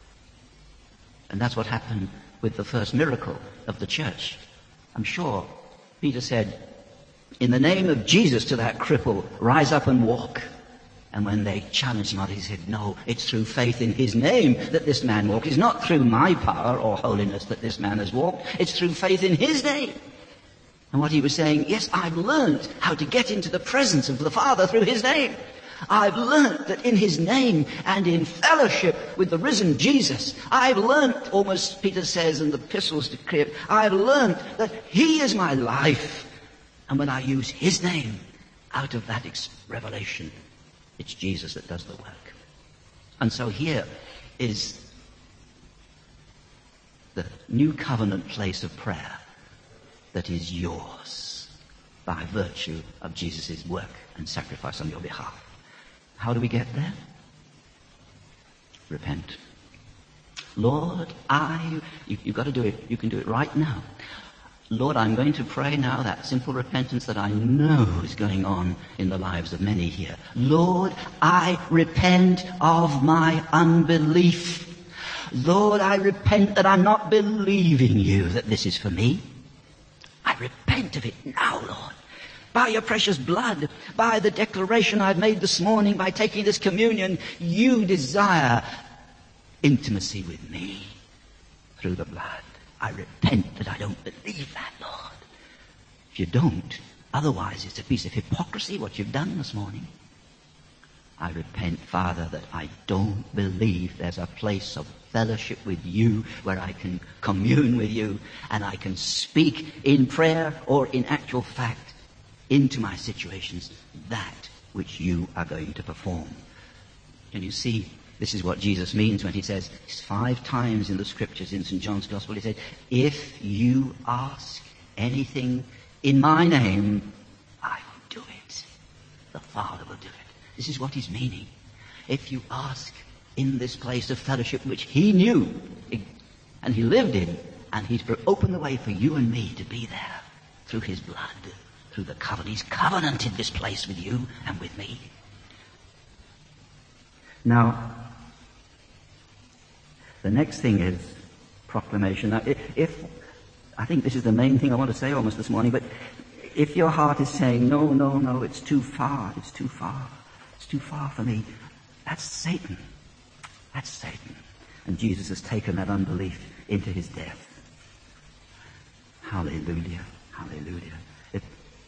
And that's what happened with the first miracle of the church. I'm sure Peter said, in the name of Jesus, to that cripple, rise up and walk. And when they challenged him, he said, no, it's through faith in his name that this man walked. It's not through my power or holiness that this man has walked. It's through faith in his name. And what he was saying, yes, I've learned how to get into the presence of the Father through his name. I've learned that in his name and in fellowship with the risen Jesus, I've learned, almost Peter says in the epistles to Crete, I've learned that he is my life. And when I use his name out of that ex- revelation, it's Jesus that does the work. And so here is the new covenant place of prayer that is yours by virtue of Jesus' work and sacrifice on your behalf. How do we get there? Repent. Lord, I... You, you've got to do it. You can do it right now. Lord, I'm going to pray now that simple repentance that I know is going on in the lives of many here. Lord, I repent of my unbelief. Lord, I repent that I'm not believing you that this is for me. I repent of it now, Lord. By your precious blood, by the declaration I've made this morning, by taking this communion, you desire intimacy with me through the blood. I repent that I don't believe that, Lord. If you don't, otherwise it's a piece of hypocrisy what you've done this morning. I repent, Father, that I don't believe there's a place of fellowship with you where I can commune with you and I can speak in prayer or in actual fact into my situations that which you are going to perform. Can you see? This is what Jesus means when he says, five times in the scriptures in Saint John's Gospel, he said, if you ask anything in my name, I will do Father will do it. This is what he's meaning. If you ask in this place of fellowship which he knew and he lived in, and he's opened the way for you and me to be there through his blood, through the covenant. He's covenanted this place with you and with me. Now, the next thing is proclamation. Now, if, if I think this is the main thing I want to say almost this morning, but if your heart is saying, no, no, no, it's too far, it's too far, it's too far for me, that's Satan. That's Satan. And Jesus has taken that unbelief into his death. Hallelujah. Hallelujah. It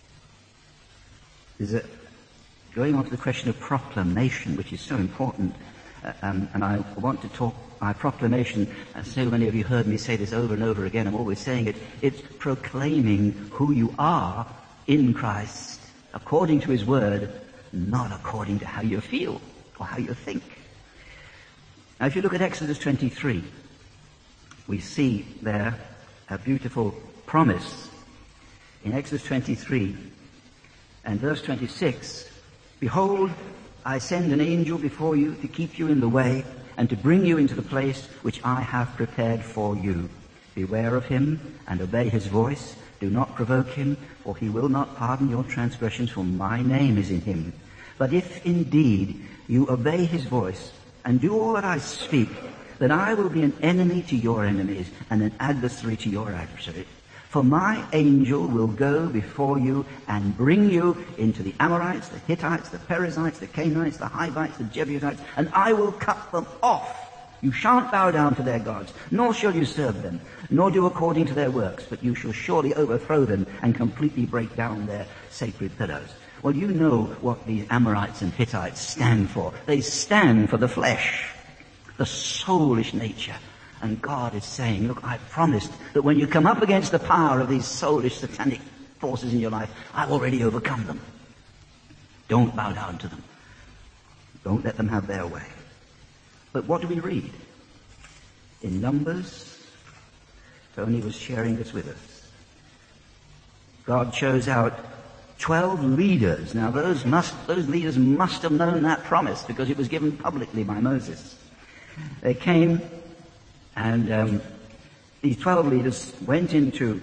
is a, going on to the question of proclamation, which is so important. Uh, um, and I want to talk by proclamation, as so many of you heard me say this over and over again, I'm always saying it, it's proclaiming who you are in Christ, according to his word, not according to how you feel or how you think. Now, if you look at Exodus twenty-three, we see there a beautiful promise. In Exodus twenty-three and verse twenty-six, behold, I send an angel before you to keep you in the way and to bring you into the place which I have prepared for you. Beware of him and obey his voice. Do not provoke him, for he will not pardon your transgressions, for my name is in him. But if indeed you obey his voice and do all that I speak, then I will be an enemy to your enemies and an adversary to your adversary. For my angel will go before you and bring you into the Amorites, the Hittites, the Perizzites, the Canaanites, the Hivites, the Jebusites, and I will cut them off. You shan't bow down to their gods, nor shall you serve them, nor do according to their works, but you shall surely overthrow them and completely break down their sacred pillars. Well, you know what these Amorites and Hittites stand for. They stand for the flesh, the soulish nature. And God is saying, look, I promised that when you come up against the power of these soulish satanic forces in your life, I've already overcome them. Don't bow down to them. Don't let them have their way. But what do we read? In Numbers, Tony was sharing this with us. God chose out twelve leaders. Now those must, those leaders must have known that promise because it was given publicly by Moses. They came and um, these twelve leaders went into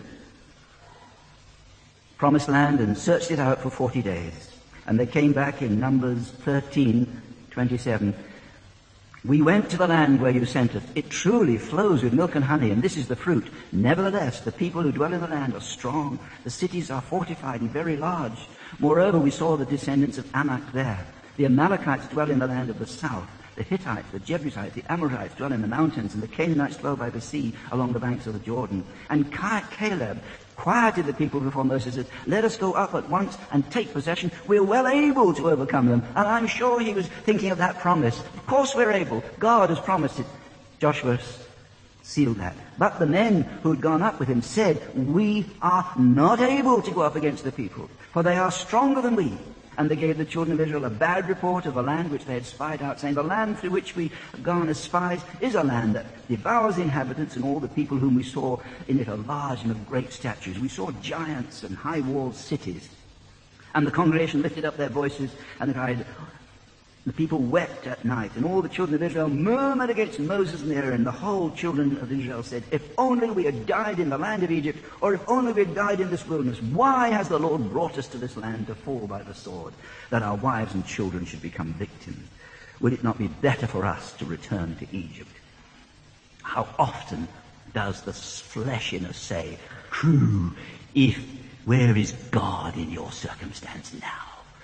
Promised Land and searched it out for forty days. And they came back in Numbers thirteen twenty-seven. We went to the land where you sent us. It truly flows with milk and honey, and this is the fruit. Nevertheless, the people who dwell in the land are strong. The cities are fortified and very large. Moreover, we saw the descendants of Anak there. The Amalekites dwell in the land of the south. The Hittites, the Jebusites, the Amorites dwell in the mountains, and the Canaanites dwell by the sea along the banks of the Jordan. And Caleb quieted the people before Moses and said, let us go up at once and take possession. We're well able to overcome them. And I'm sure he was thinking of that promise. Of course we're able. God has promised it. Joshua sealed that. But the men who had gone up with him said, we are not able to go up against the people, for they are stronger than we. And they gave the children of Israel a bad report of the land which they had spied out, saying, the land through which we have gone as spies is a land that devours the inhabitants, and all the people whom we saw in it are large and of great statues. We saw giants and high-walled cities. And the congregation lifted up their voices and cried, the people wept at night, and all the children of Israel murmured against Moses and Aaron. The whole children of Israel said, if only we had died in the land of Egypt, or if only we had died in this wilderness. Why has the Lord brought us to this land to fall by the sword, that our wives and children should become victims? Would it not be better for us to return to Egypt? How often does the flesh in us say, true, if, where is God in your circumstance now?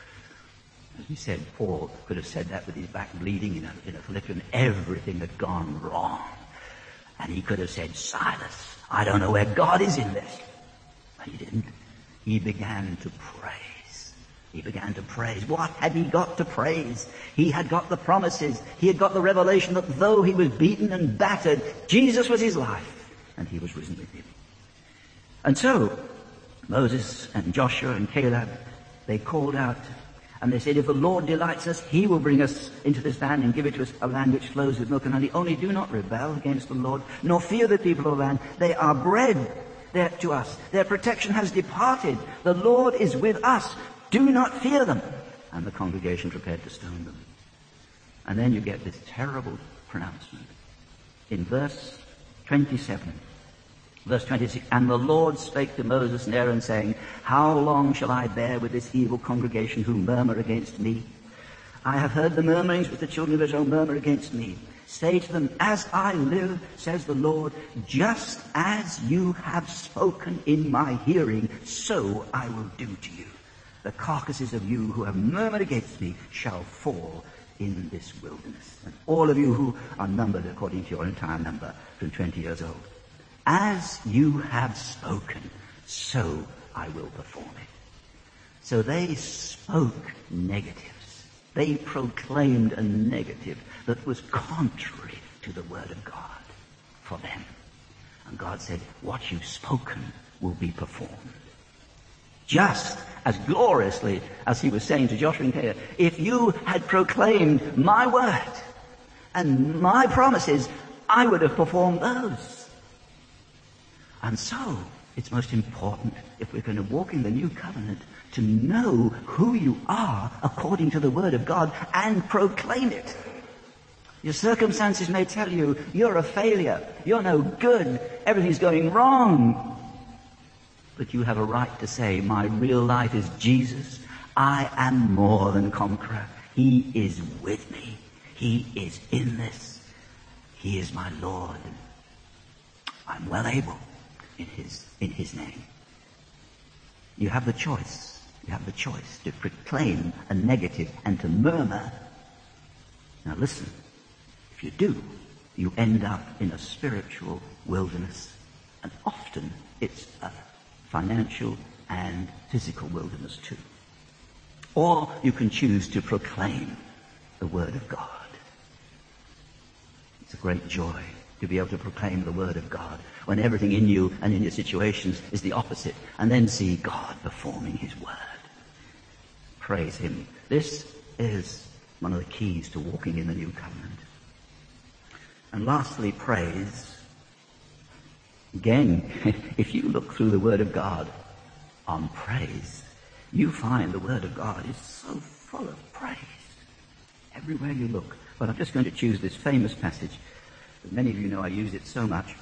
As we said, Paul could have said that with his back bleeding in a, in a Philippian. Everything had gone wrong. And he could have said, Silas, I don't know where God is in this. But he didn't. He began to praise. He began to praise. What had he got to praise? He had got the promises. He had got the revelation that though he was beaten and battered, Jesus was his life, and he was risen with him. And so, Moses and Joshua and Caleb, they called out, and they said, if the Lord delights us, he will bring us into this land and give it to us, a land which flows with milk and honey. Only do not rebel against the Lord, nor fear the people of the land. They are bread there to us. Their protection has departed. The Lord is with us. Do not fear them. And the congregation prepared to stone them. And then you get this terrible pronouncement. In verse twenty-seven, verse twenty-six, and the Lord spake to Moses and Aaron, saying, how long shall I bear with this evil congregation who murmur against me? I have heard the murmurings which the children of Israel murmur against me. Say to them, as I live, says the Lord, just as you have spoken in my hearing, so I will do to you. The carcasses of you who have murmured against me shall fall in this wilderness. And all of you who are numbered according to your entire number from twenty years old. As you have spoken, so I will perform it. So they spoke negatives. They proclaimed a negative that was contrary to the word of God for them. And God said, what you've spoken will be performed. Just as gloriously as he was saying to Joshua and Caleb, if you had proclaimed my word and my promises, I would have performed those. And so, it's most important, if we're going to walk in the new covenant, to know who you are according to the word of God and proclaim it. Your circumstances may tell you you're a failure, you're no good, everything's going wrong. But you have a right to say, my real life is Jesus. I am more than conqueror. He is with me. He is in this. He is my Lord. I'm well able in his, in his name. You have the choice. You have the choice to proclaim a negative and to murmur. Now listen, if you do, you end up in a spiritual wilderness. And often it's a financial and physical wilderness too. Or you can choose to proclaim the word of God. It's a great joy to be able to proclaim the word of God when everything in you and in your situations is the opposite, and then see God performing his word. Praise him. This is one of the keys to walking in the new covenant. And lastly, praise. Again, if you look through the word of God on praise, you find the word of God is so full of praise everywhere you look. But I'm just going to choose this famous passage. As many of you know, I use it so much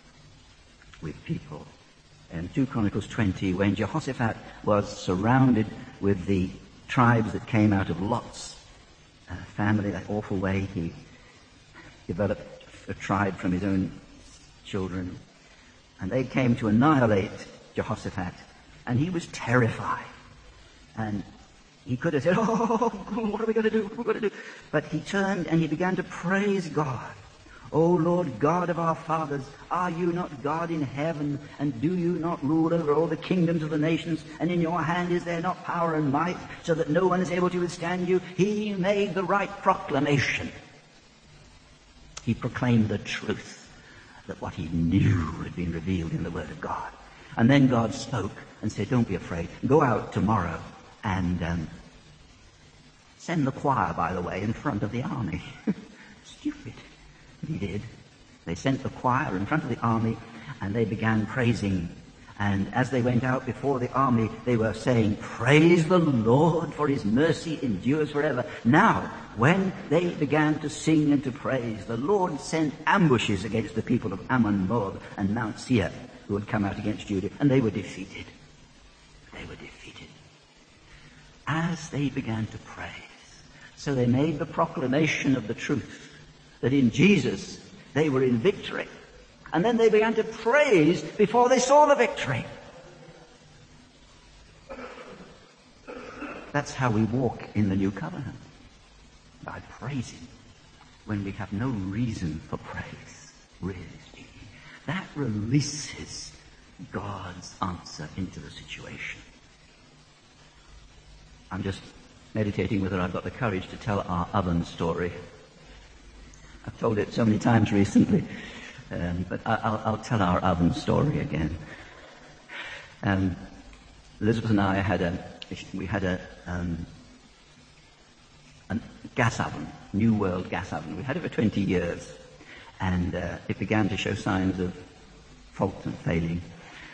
with people. In two Chronicles twenty, when Jehoshaphat was surrounded with the tribes that came out of Lot's uh, family, that awful way he developed a tribe from his own children, and they came to annihilate Jehoshaphat, and he was terrified. And he could have said, oh, what are we going to do? What are we going to do? But he turned and he began to praise God. O Lord God of our fathers, are you not God in heaven, and do you not rule over all the kingdoms of the nations? And in your hand is there not power and might, so that no one is able to withstand you? He made the right proclamation. He proclaimed the truth, that what he knew had been revealed in the Word of God. And then God spoke and said, don't be afraid. Go out tomorrow and um, send the choir, by the way, in front of the army. Stupid. He did. They sent the choir in front of the army, and they began praising. And as they went out before the army, they were saying, praise the Lord, for his mercy endures forever. Now, when they began to sing and to praise, the Lord sent ambushes against the people of Ammon, Moab, and Mount Seir, who had come out against Judah, and they were defeated. They were defeated. As they began to praise, so they made the proclamation of the truth, that in Jesus they were in victory. And then they began to praise before they saw the victory. That's how we walk in the new covenant. By praising when we have no reason for praise, really speaking. That releases God's answer into the situation. I'm just meditating whether I've got the courage to tell our oven story. I've told it so many times recently, um, but I, I'll, I'll tell our oven story again. Um, Elizabeth and I had a, we had a, um, a gas oven, New World gas oven. We had it for twenty years, and uh, it began to show signs of fault and failing.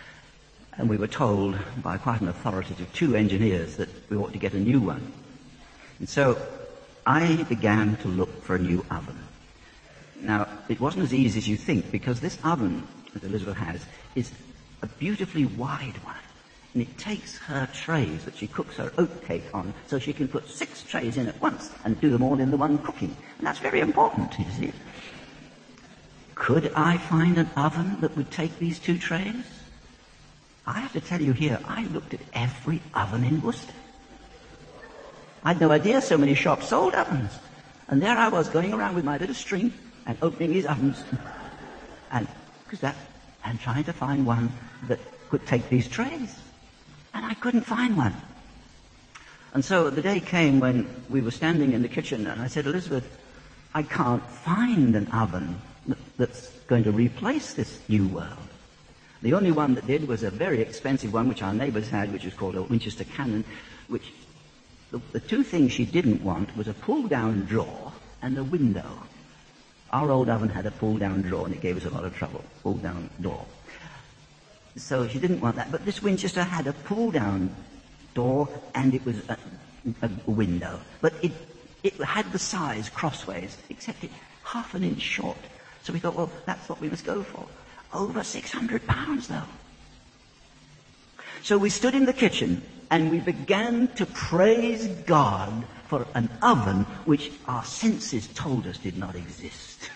And we were told by quite an authoritative two engineers that we ought to get a new one. And so I began to look for a new oven. Now, it wasn't as easy as you think, because this oven that Elizabeth has is a beautifully wide one. And it takes her trays that she cooks her oat cake on, so she can put six trays in at once and do them all in the one cooking. And that's very important, you see. Could I find an oven that would take these two trays? I have to tell you here, I looked at every oven in Worcester. I had no idea so many shops sold ovens. And there I was going around with my little string and opening these ovens and, cause that, and trying to find one that could take these trays. And I couldn't find one. And so the day came when we were standing in the kitchen, and I said, Elizabeth, I can't find an oven that's going to replace this new world. The only one that did was a very expensive one, which our neighbors had, which was called a Winchester Cannon, which the, the two things she didn't want was a pull-down drawer and a window. Our old oven had a pull-down drawer, and it gave us a lot of trouble, pull-down door. So she didn't want that. But this Winchester had a pull-down door, and it was a, a window. But it, it had the size crossways, except it half an inch short. So we thought, well, that's what we must go for. Over six hundred pounds, though. So we stood in the kitchen, and we began to praise God for an oven which our senses told us did not exist.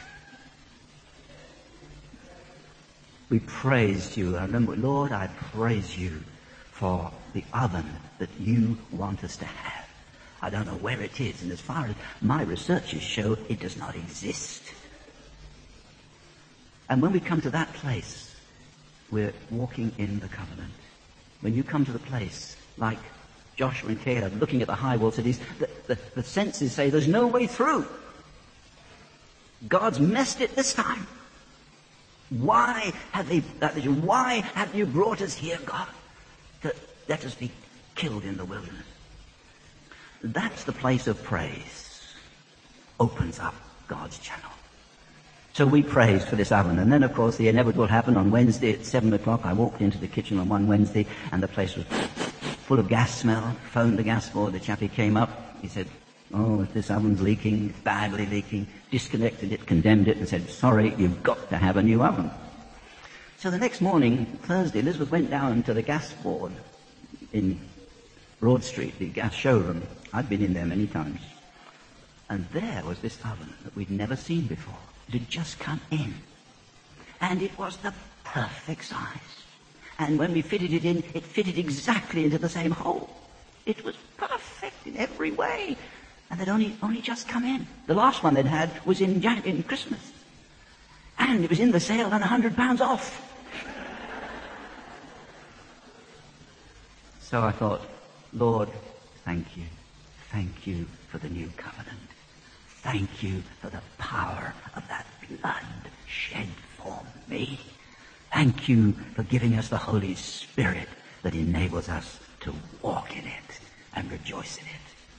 We praised you. I remember, Lord, I praise you for the oven that you want us to have. I don't know where it is, and as far as my researches show, it does not exist. And when we come to that place, we're walking in the covenant. When you come to the place, like Joshua and Caleb, looking at the high wall cities, the, the, the senses say there's no way through. God's messed it this time. Why have they, why have you brought us here, God, to let us be killed in the wilderness? That's the place of praise. Opens up God's channel. So we praised for this oven. And then, of course, the inevitable happened on Wednesday at seven o'clock. I walked into the kitchen on one Wednesday, and the place was full of gas smell. Phoned the gas board. The chappie came up. He said, oh, if this oven's leaking, it's badly leaking. Disconnected it, condemned it, and said, sorry, you've got to have a new oven. So the next morning, Thursday, Elizabeth went down to the gas board in Broad Street, the gas showroom. I'd been in there many times. And there was this oven that we'd never seen before. It had just come in. And it was the perfect size. And when we fitted it in, it fitted exactly into the same hole. It was perfect in every way. And they'd only, only just come in. The last one they'd had was in, Jan- in Christmas. And it was in the sale and one hundred pounds off. So I thought, Lord, thank you. Thank you for the new covenant. Thank you for the power of that blood shed for me. Thank you for giving us the Holy Spirit that enables us to walk in it and rejoice in it.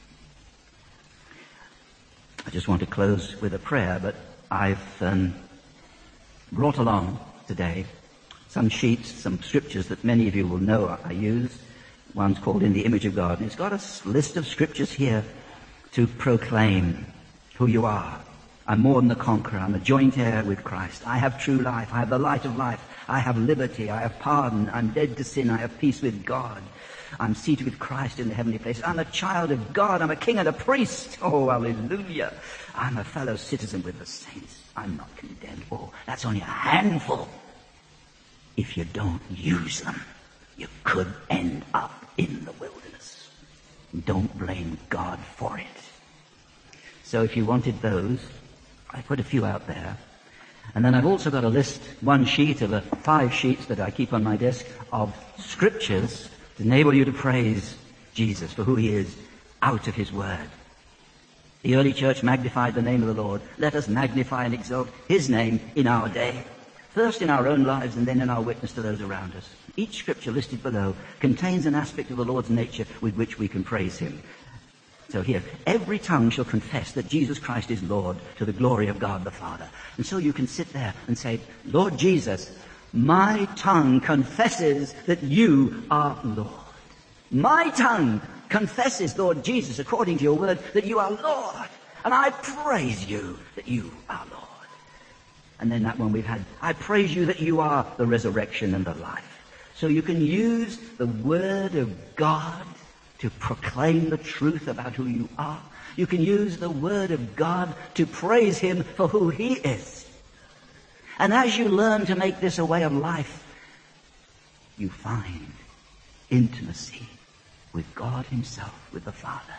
I just want to close with a prayer, but I've um, brought along today some sheets, some scriptures that many of you will know I use. One's called In the Image of God. And it's got a list of scriptures here to proclaim who you are. I'm more than a conqueror. I'm a joint heir with Christ. I have true life. I have the light of life. I have liberty. I have pardon. I'm dead to sin. I have peace with God. I'm seated with Christ in the heavenly places. I'm a child of God. I'm a king and a priest. Oh, hallelujah. I'm a fellow citizen with the saints. I'm not condemned. Oh, that's only a handful. If you don't use them, you could end up in the wilderness. Don't blame God for it. So if you wanted those, I put a few out there. And then I've also got a list, one sheet of the five sheets that I keep on my desk of scriptures to enable you to praise Jesus for who he is out of his word. The early church magnified the name of the Lord. Let us magnify and exalt his name in our day. First in our own lives and then in our witness to those around us. Each scripture listed below contains an aspect of the Lord's nature with which we can praise him. So here, every tongue shall confess that Jesus Christ is Lord to the glory of God the Father. And so you can sit there and say, Lord Jesus, my tongue confesses that you are Lord. My tongue confesses, Lord Jesus, according to your word, that you are Lord. And I praise you that you are Lord. And then that one we've had, I praise you that you are the resurrection and the life. So you can use the word of God to proclaim the truth about who you are. You can use the word of God to praise him for who he is. And as you learn to make this a way of life, you find intimacy with God himself, with the Father.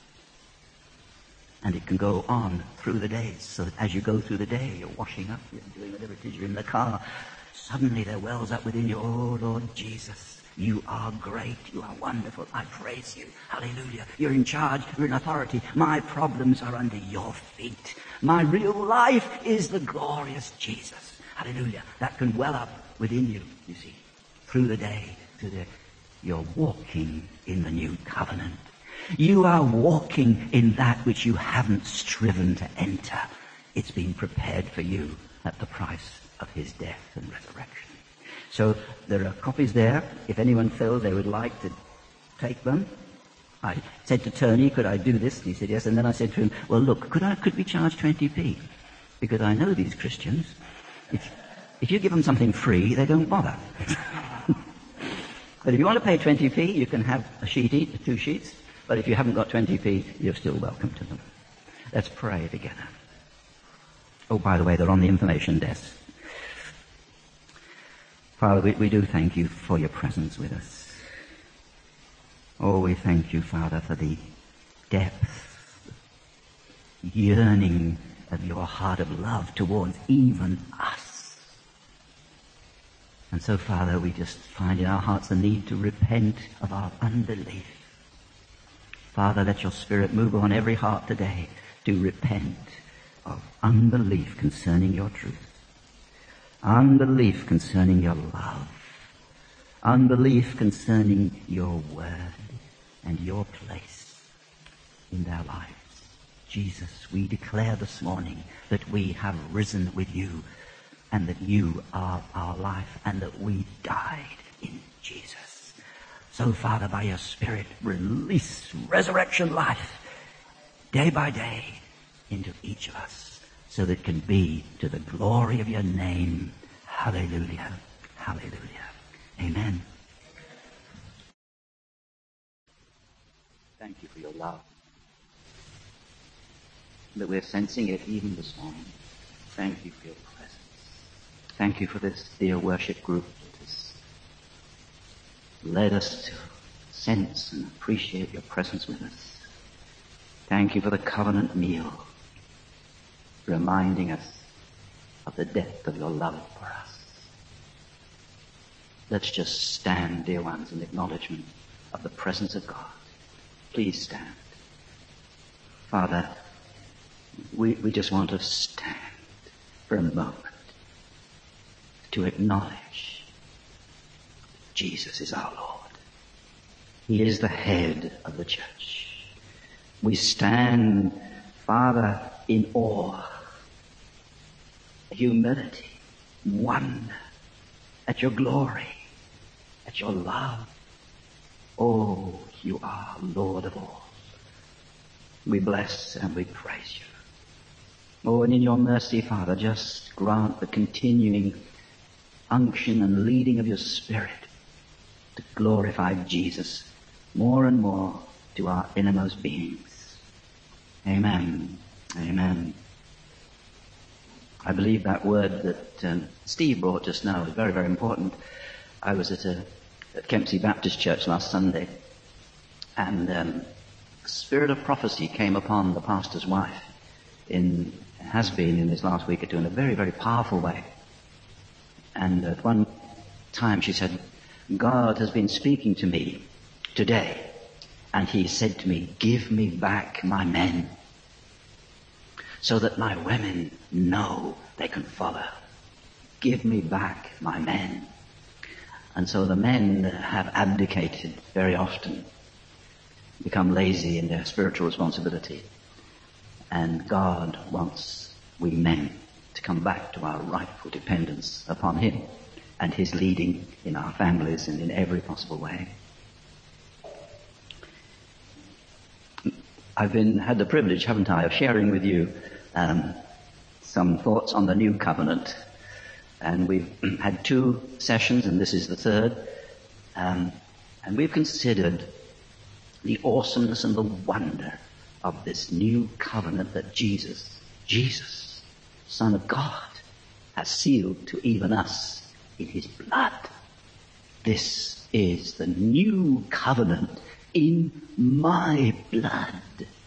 And it can go on through the days, so that as you go through the day, you're washing up, you're doing whatever it is, you're in the car, suddenly there wells up within you, oh Lord Jesus, you are great, you are wonderful, I praise you, hallelujah, you're in charge, you're in authority, my problems are under your feet, my real life is the glorious Jesus, hallelujah. That can well up within you, you see, through the day, through the, you're walking in the new covenant. You are walking in that which you haven't striven to enter. It's been prepared for you at the price of his death and resurrection. So there are copies there. If anyone feels they would like to take them. I said to Tony, could I do this? And he said yes. And then I said to him, well, look, could I, could we charge twenty p? Because I know these Christians. If, if you give them something free, they don't bother. But if you want to pay twenty p, you can have a sheet each, two sheets. But if you haven't got twenty p, you're still welcome to them. Let's pray together. Oh, by the way, they're on the information desk. Father, we, we do thank you for your presence with us. Oh, we thank you, Father, for the depth, yearning of your heart of love towards even us. And so, Father, we just find in our hearts the need to repent of our unbelief. Father, let your Spirit move on every heart today to repent of unbelief concerning your truth, unbelief concerning your love, unbelief concerning your word and your place in their lives. Jesus, we declare this morning that we have risen with you and that you are our life and that we died in Jesus. So, Father, by your Spirit, release resurrection life day by day into each of us so that it can be to the glory of your name. Hallelujah. Hallelujah. Amen. Thank you for your love. That we're sensing it even this morning. Thank you for your presence. Thank you for this dear worship group that has led us to sense and appreciate your presence with us. Thank you for the covenant meal, reminding us of the depth of your love for us. Let's just stand, dear ones, in acknowledgement of the presence of God. Please stand. Father, we, we just want to stand for a moment to acknowledge Jesus is our Lord. He is the head of the church. We stand, Father, in awe, humility, wonder at your glory, at your love. Oh, you are Lord of all. We bless and we praise you. Oh, and in your mercy, Father, just grant the continuing unction and leading of your Spirit to glorify Jesus more and more to our innermost beings. Amen. Amen. I believe that word that um, Steve brought just now is very, very important. I was at a at Kempsey Baptist Church last Sunday, and um, the spirit of prophecy came upon the pastor's wife, in has been in this last week or two, in a very, very powerful way. And at one time she said, God has been speaking to me today, and he said to me, give me back my men, so that my women know they can follow. Give me back my men. And so the men have abdicated very often, become lazy in their spiritual responsibility. And God wants we men to come back to our rightful dependence upon him and his leading in our families and in every possible way. I've been had the privilege, haven't I, of sharing with you um, some thoughts on the new covenant. And we've had two sessions, and this is the third. Um, and we've considered the awesomeness and the wonder of this new covenant that Jesus, Jesus, Son of God, has sealed to even us in his blood. This is the new covenant in my blood.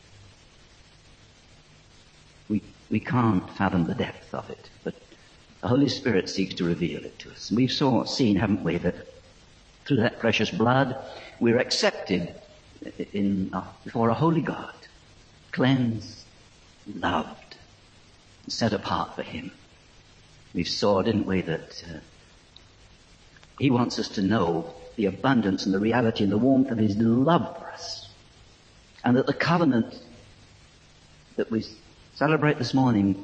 We, we can't fathom the depth of it, but the Holy Spirit seeks to reveal it to us. And we've saw, seen, haven't we, that through that precious blood, we're accepted in, uh, before a holy God, cleansed, loved, set apart for him. We saw, didn't we, that uh, he wants us to know the abundance and the reality and the warmth of his love for us. And that the covenant that we celebrate this morning,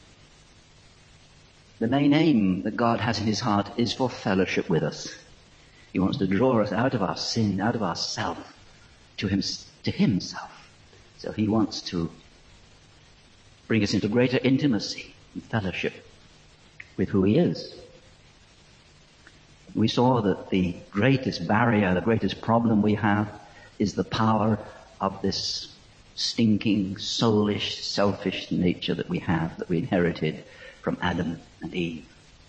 the main aim that God has in his heart is for fellowship with us. He wants to draw us out of our sin, out of ourself, to him, to himself. So he wants to bring us into greater intimacy and fellowship with who he is. We saw that the greatest barrier, the greatest problem we have is the power of this stinking, soulish, selfish nature that we have, that we inherited from Adam and Eve.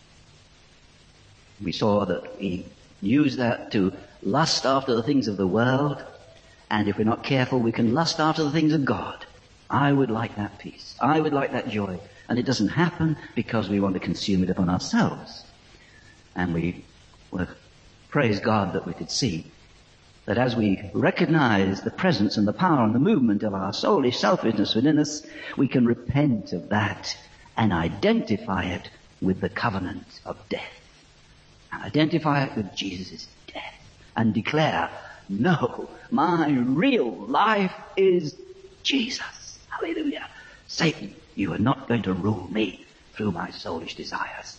We saw that we use that to lust after the things of the world, and if we're not careful, we can lust after the things of God. I would like that peace. I would like that joy. And it doesn't happen because we want to consume it upon ourselves. And we well, praise God that we could see that as we recognize the presence and the power and the movement of our soulish selfishness within us, we can repent of that and identify it with the covenant of death. And identify it with Jesus' death. And declare, no, my real life is Jesus. Hallelujah. Satan, you are not going to rule me through my soulish desires.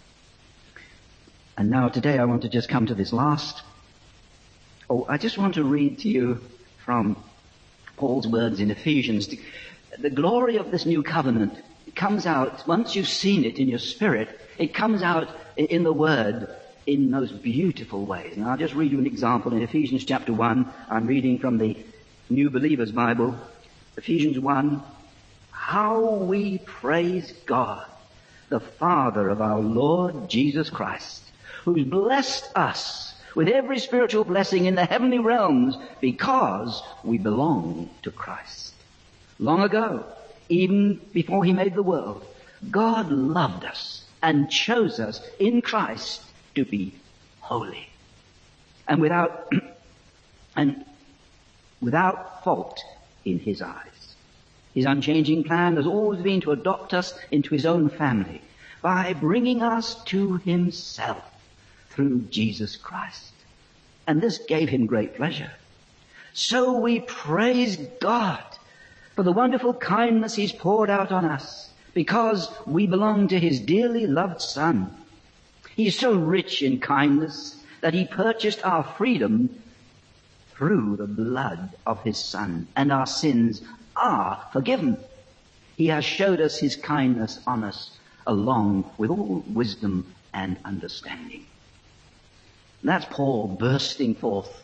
And now today I want to just come to this last. Oh, I just want to read to you from Paul's words in Ephesians. The glory of this new covenant comes out, once you've seen it in your spirit, it comes out in the word in most beautiful ways. And I'll just read you an example in Ephesians chapter one. I'm reading from the New Believer's Bible. Ephesians one. How we praise God, the Father of our Lord Jesus Christ, who's blessed us with every spiritual blessing in the heavenly realms because we belong to Christ. Long ago, even before he made the world, God loved us and chose us in Christ to be holy and without and without fault in his eyes. His unchanging plan has always been to adopt us into his own family by bringing us to himself through Jesus Christ. And this gave him great pleasure. So we praise God for the wonderful kindness he's poured out on us because we belong to his dearly loved Son. He's so rich in kindness that he purchased our freedom through the blood of his Son, and our sins are forgiven. He has showed us his kindness on us along with all wisdom and understanding. And that's Paul bursting forth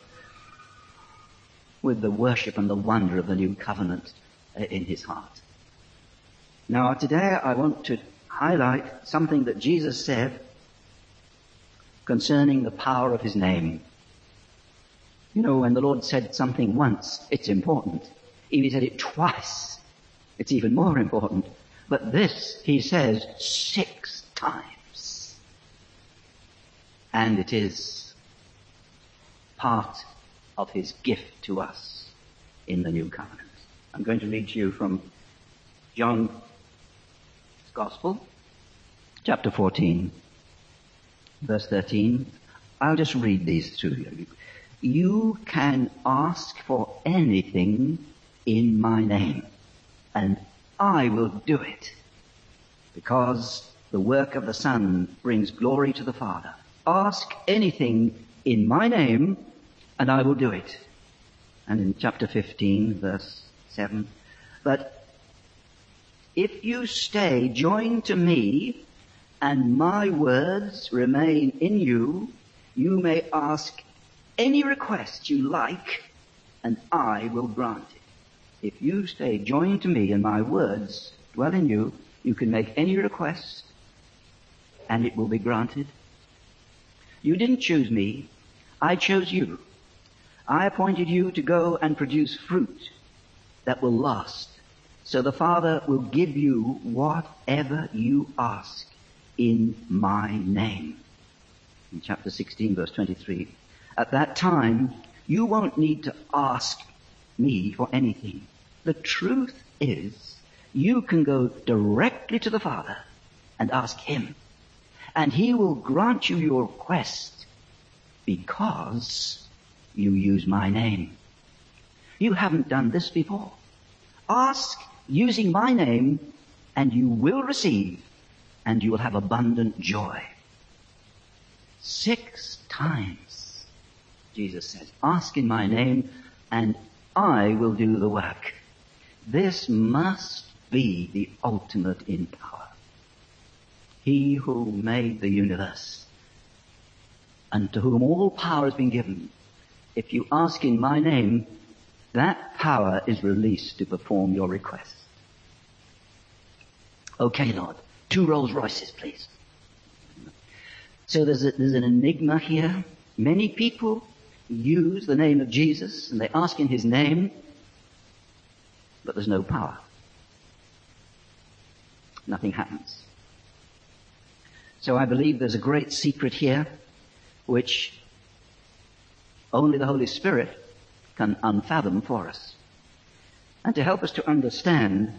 with the worship and the wonder of the new covenant in his heart. Now today I want to highlight something that Jesus said concerning the power of his name. You know, when the Lord said something once, it's important. If he said it twice, it's even more important. But this, he says, six times. And it is part of his gift to us in the new covenant. I'm going to read to you from John's Gospel, chapter fourteen, verse thirteen. I'll just read these to you. You can ask for anything in my name, and I will do it, because the work of the Son brings glory to the Father. Ask anything in my name, and I will do it. And in chapter fifteen, verse seven. But if you stay joined to me and my words remain in you, you may ask any request you like and I will grant it. If you stay joined to me and my words dwell in you, you can make any request and it will be granted. You didn't choose me, I chose you. I appointed you to go and produce fruit that will last. So the Father will give you whatever you ask in my name. In chapter sixteen, verse twenty-three. At that time, you won't need to ask me for anything. The truth is, you can go directly to the Father and ask him. And he will grant you your request because you use my name. You haven't done this before. Ask using my name and you will receive and you will have abundant joy. Six times, Jesus says, ask in my name and I will do the work. This must be the ultimate in power. He who made the universe and to whom all power has been given, if you ask in my name, that power is released to perform your request. Okay, Lord. Two Rolls Royces, please. So there's, a, there's an enigma here. Many people use the name of Jesus and they ask in his name, but there's no power. Nothing happens. So I believe there's a great secret here which only the Holy Spirit can unfathom for us. And to help us to understand,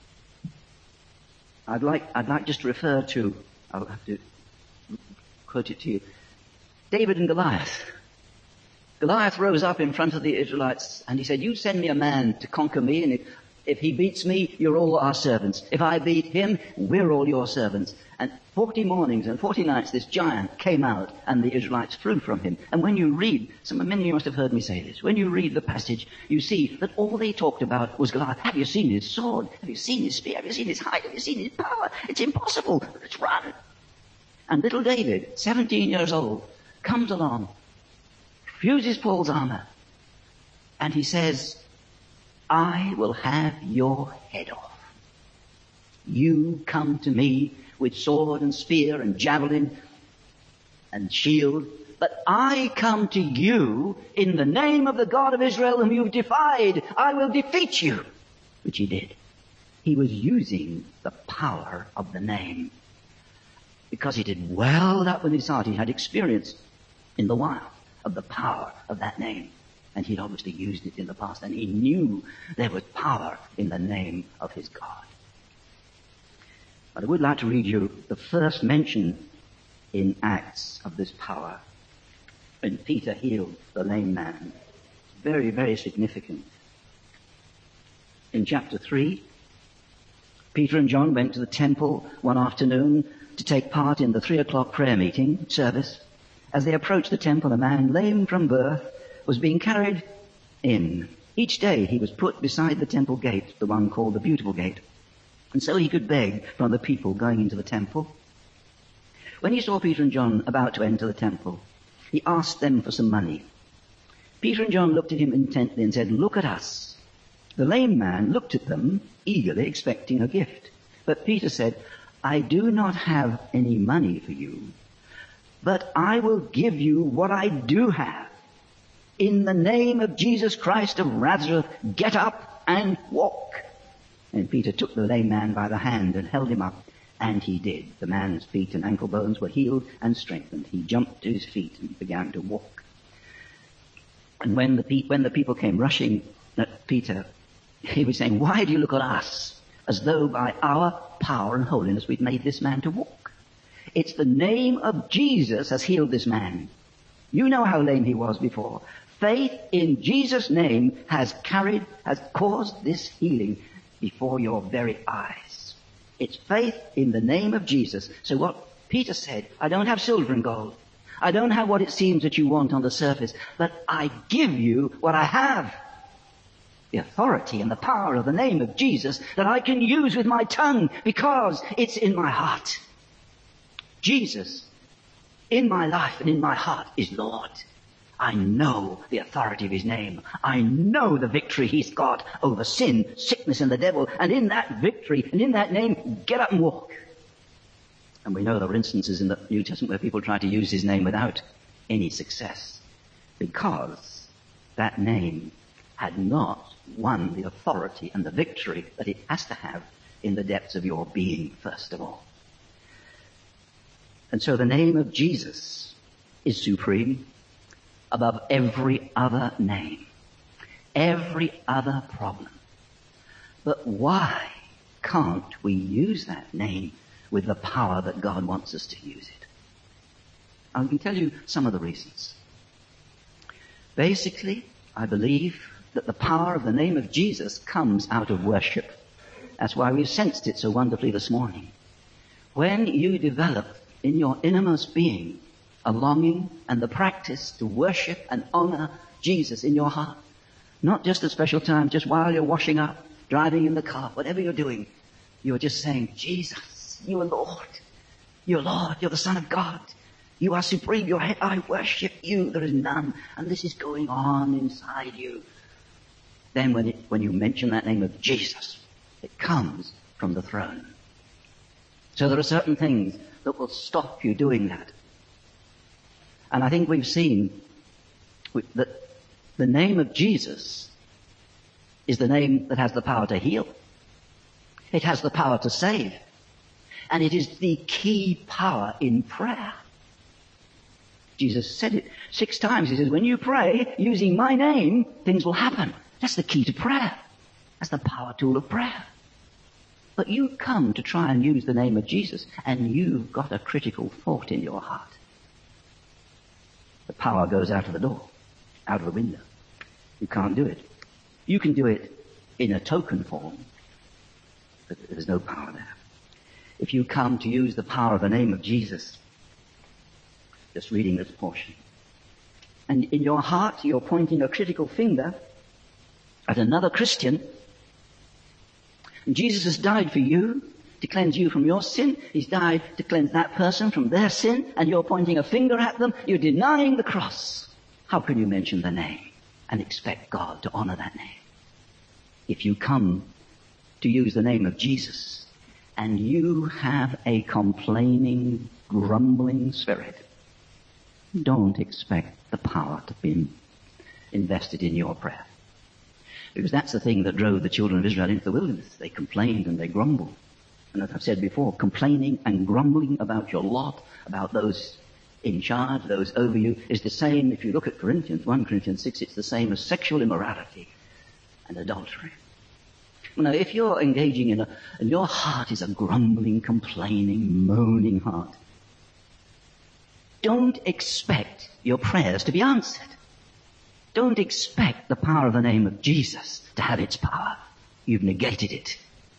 I'd like, I'd like just to refer to, I'll have to quote it to you, David and Goliath. Goliath rose up in front of the Israelites and he said, you send me a man to conquer me, and if, if he beats me, you're all our servants. If I beat him, we're all your servants. And forty mornings and forty nights this giant came out and the Israelites flew from him. And when you read, some many of you must have heard me say this, when you read the passage, you see that all they talked about was Goliath. Have you seen his sword? Have you seen his spear? Have you seen his height? Have you seen his power? It's impossible. Let's run. And little David, seventeen years old, comes along, fuses Paul's armor, and he says, I will have your head off. You come to me with sword and spear and javelin and shield, but I come to you in the name of the God of Israel whom you've defied. I will defeat you. Which he did. He was using the power of the name. Because it had welled up in his heart. He had experience in the wild of the power of that name. And he'd obviously used it in the past. And he knew there was power in the name of his God. But I would like to read you the first mention in Acts of this power. When Peter healed the lame man. Very, very significant. In chapter three, Peter and John went to the temple one afternoon to take part in the three o'clock prayer meeting service. As they approached the temple, a man lame from birth was being carried in. Each day he was put beside the temple gate, the one called the Beautiful Gate, and so he could beg from the people going into the temple. When he saw Peter and John about to enter the temple, he asked them for some money. Peter and John looked at him intently and said, look at us. The lame man looked at them, eagerly expecting a gift. But Peter said, I do not have any money for you, but I will give you what I do have. In the name of Jesus Christ of Nazareth, get up and walk. And Peter took the lame man by the hand and held him up, and he did. The man's feet and ankle bones were healed and strengthened. He jumped to his feet and began to walk. And when the, pe- when the people came rushing at Peter, he was saying, why do you look at us? As though by our power and holiness we'd made this man to walk. It's the name of Jesus has healed this man. You know how lame he was before. Faith in Jesus' name has carried, has caused this healing before your very eyes. It's faith in the name of Jesus. So what Peter said, I don't have silver and gold. I don't have what it seems that you want on the surface, but I give you what I have. the authority and the power of the name of Jesus that I can use with my tongue because it's in my heart. Jesus, in my life and in my heart, is Lord. I know the authority of his name. I know the victory he's got over sin, sickness, and the devil. And in that victory and in that name, get up and walk. And we know there are instances in the New Testament where people try to use his name without any success, because that name had not won the authority and the victory that it has to have in the depths of your being, first of all. And so the name of Jesus is supreme above every other name, every other problem. But why can't we use that name with the power that God wants us to use it? I can tell you some of the reasons. Basically, I believe that the power of the name of Jesus comes out of worship. That's why we've sensed it so wonderfully this morning. When you develop in your innermost being a longing and the practice to worship and honor Jesus in your heart, not just at special times, just while you're washing up, driving in the car, whatever you're doing, you're just saying, Jesus, you are Lord. You're Lord. You're the Son of God. You are supreme. You're head. I worship you. There is none. And this is going on inside you. Then when, it, when you mention that name of Jesus, it comes from the throne. So there are certain things that will stop you doing that. And I think we've seen that the name of Jesus is the name that has the power to heal. It has the power to save. And it is the key power in prayer. Jesus said it six times. He says, when you pray using my name, things will happen. That's the key to prayer. That's the power tool of prayer. But you come to try and use the name of Jesus, and you've got a critical thought in your heart. The power goes out of the door, out of the window. You can't do it. You can do it in a token form, but there's no power there. If you come to use the power of the name of Jesus, just reading this portion, and in your heart you're pointing a critical finger at another Christian, and Jesus has died for you to cleanse you from your sin. He's died to cleanse that person from their sin, and you're pointing a finger at them. You're denying the cross. How can you mention the name and expect God to honor that name? If you come to use the name of Jesus and you have a complaining, grumbling spirit, don't expect the power to be invested in your prayer. Because that's the thing that drove the children of Israel into the wilderness. They complained and they grumbled. And as I've said before, complaining and grumbling about your lot, about those in charge, those over you, is the same. If you look at Corinthians, First Corinthians six, it's the same as sexual immorality and adultery. Now, if you're engaging in a, and your heart is a grumbling, complaining, moaning heart, don't expect your prayers to be answered. Don't expect the power of the name of Jesus to have its power. You've negated it.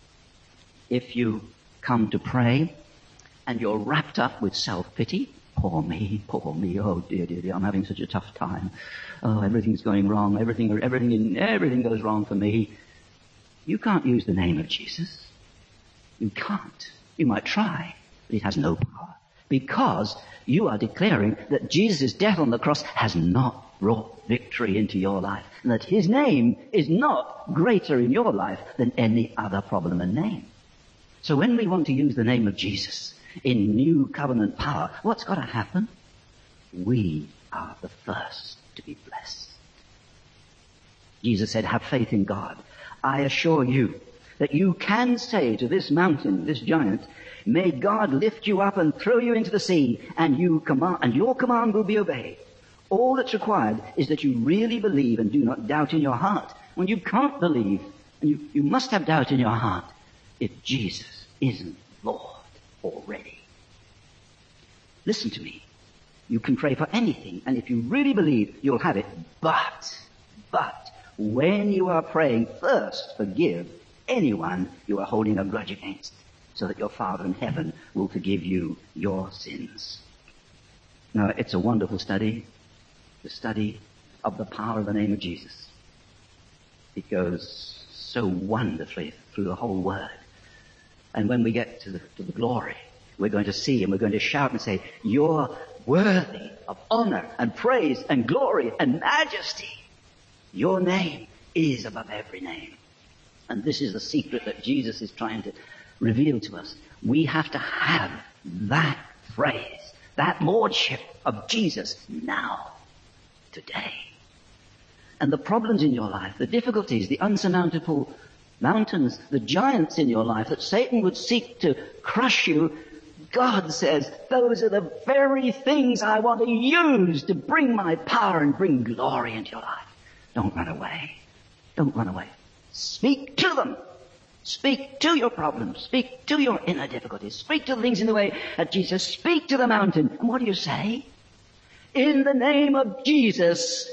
If you come to pray and you're wrapped up with self-pity, poor me, poor me, oh dear, dear, dear, I'm having such a tough time. Oh, everything's going wrong, everything, everything, everything goes wrong for me. You can't use the name of Jesus. You can't. You might try, but it has no power. Because you are declaring that Jesus' death on the cross has not brought victory into your life, and that his name is not greater in your life than any other problem and name. So when we want to use the name of Jesus in new covenant power, what's got to happen? We are the first to be blessed. Jesus said, have faith in God. I assure you that you can say to this mountain, this giant, may God lift you up and throw you into the sea, and you command, and your command will be obeyed. All that's required is that you really believe and do not doubt in your heart. When you can't believe, and you, you must have doubt in your heart, if Jesus isn't Lord already. Listen to me. You can pray for anything, and if you really believe, you'll have it. But, but, when you are praying, first forgive anyone you are holding a grudge against, so that your Father in heaven will forgive you your sins. Now, it's a wonderful study, the study of the power of the name of Jesus. It goes so wonderfully through the whole word. And when we get to the, to the glory, we're going to see and we're going to shout and say, you're worthy of honor and praise and glory and majesty. Your name is above every name. And this is the secret that Jesus is trying to reveal to us. We have to have that phrase, that lordship of Jesus now, today. And the problems in your life, the difficulties, the unsurmountable mountains, the giants in your life that Satan would seek to crush you, God says, those are the very things I want to use to bring my power and bring glory into your life. Don't run away. Don't run away. Speak to them. Speak to your problems. Speak to your inner difficulties. Speak to the things in the way of Jesus. Speak to the mountain. And what do you say? In the name of Jesus,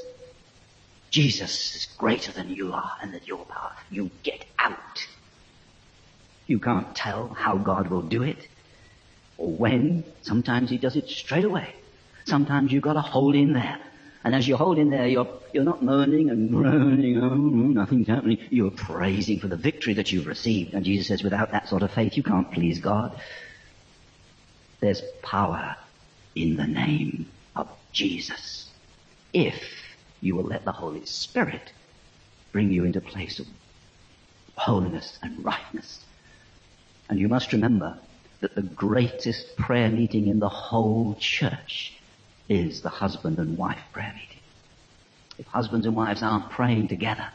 Jesus is greater than you are and that your power. You get out. You can't tell how God will do it or when. Sometimes he does it straight away. Sometimes you've got to hold in there. And as you hold in there, you're, you're not moaning and groaning, oh, nothing's happening. You're praising for the victory that you've received. And Jesus says, without that sort of faith, you can't please God. There's power in the name of Jesus. If you will let the Holy Spirit bring you into a place of holiness and rightness. And you must remember that the greatest prayer meeting in the whole church is the husband and wife prayer meeting. If husbands and wives aren't praying together,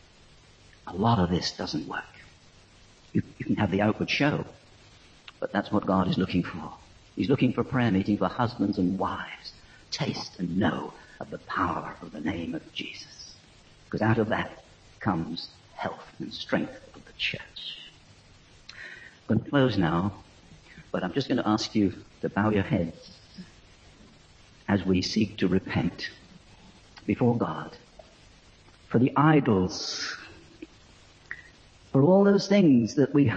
a lot of this doesn't work. You, you can have the outward show, but that's what God is looking for. He's looking for a prayer meeting for husbands and wives. Taste and know of the power of the name of Jesus. Because out of that comes health and strength of the church. I'm going to close now, but I'm just going to ask you to bow your heads as we seek to repent before God for the idols, for all those things that we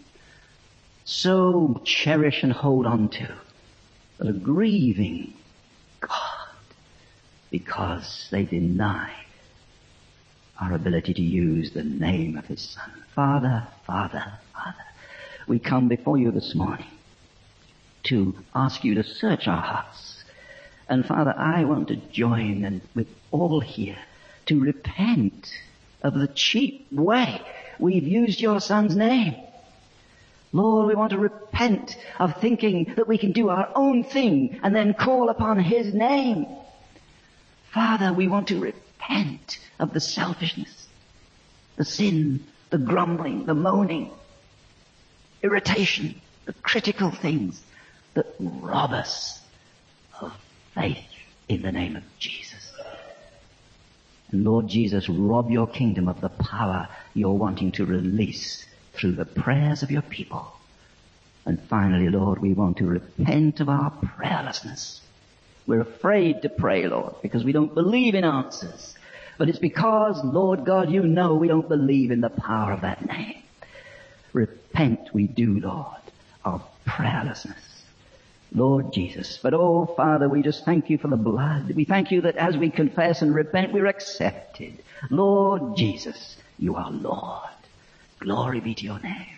so cherish and hold on to, that are grieving God because they deny our ability to use the name of his Son. Father, Father, Father, we come before you this morning to ask you to search our hearts. And Father, I want to join and with all here to repent of the cheap way we've used your Son's name. Lord, we want to repent of thinking that we can do our own thing and then call upon his name. Father, we want to repent of the selfishness, the sin, the grumbling, the moaning, irritation, the critical things that rob us of faith in the name of Jesus. And Lord Jesus, rob your kingdom of the power you're wanting to release through the prayers of your people. And finally, Lord, we want to repent of our prayerlessness. We're afraid to pray, Lord, because we don't believe in answers. But it's because, Lord God, you know we don't believe in the power of that name. Repent we do, Lord, of prayerlessness. Lord Jesus. But oh, Father, we just thank you for the blood. We thank you that as we confess and repent, we're accepted. Lord Jesus, you are Lord. Glory be to your name.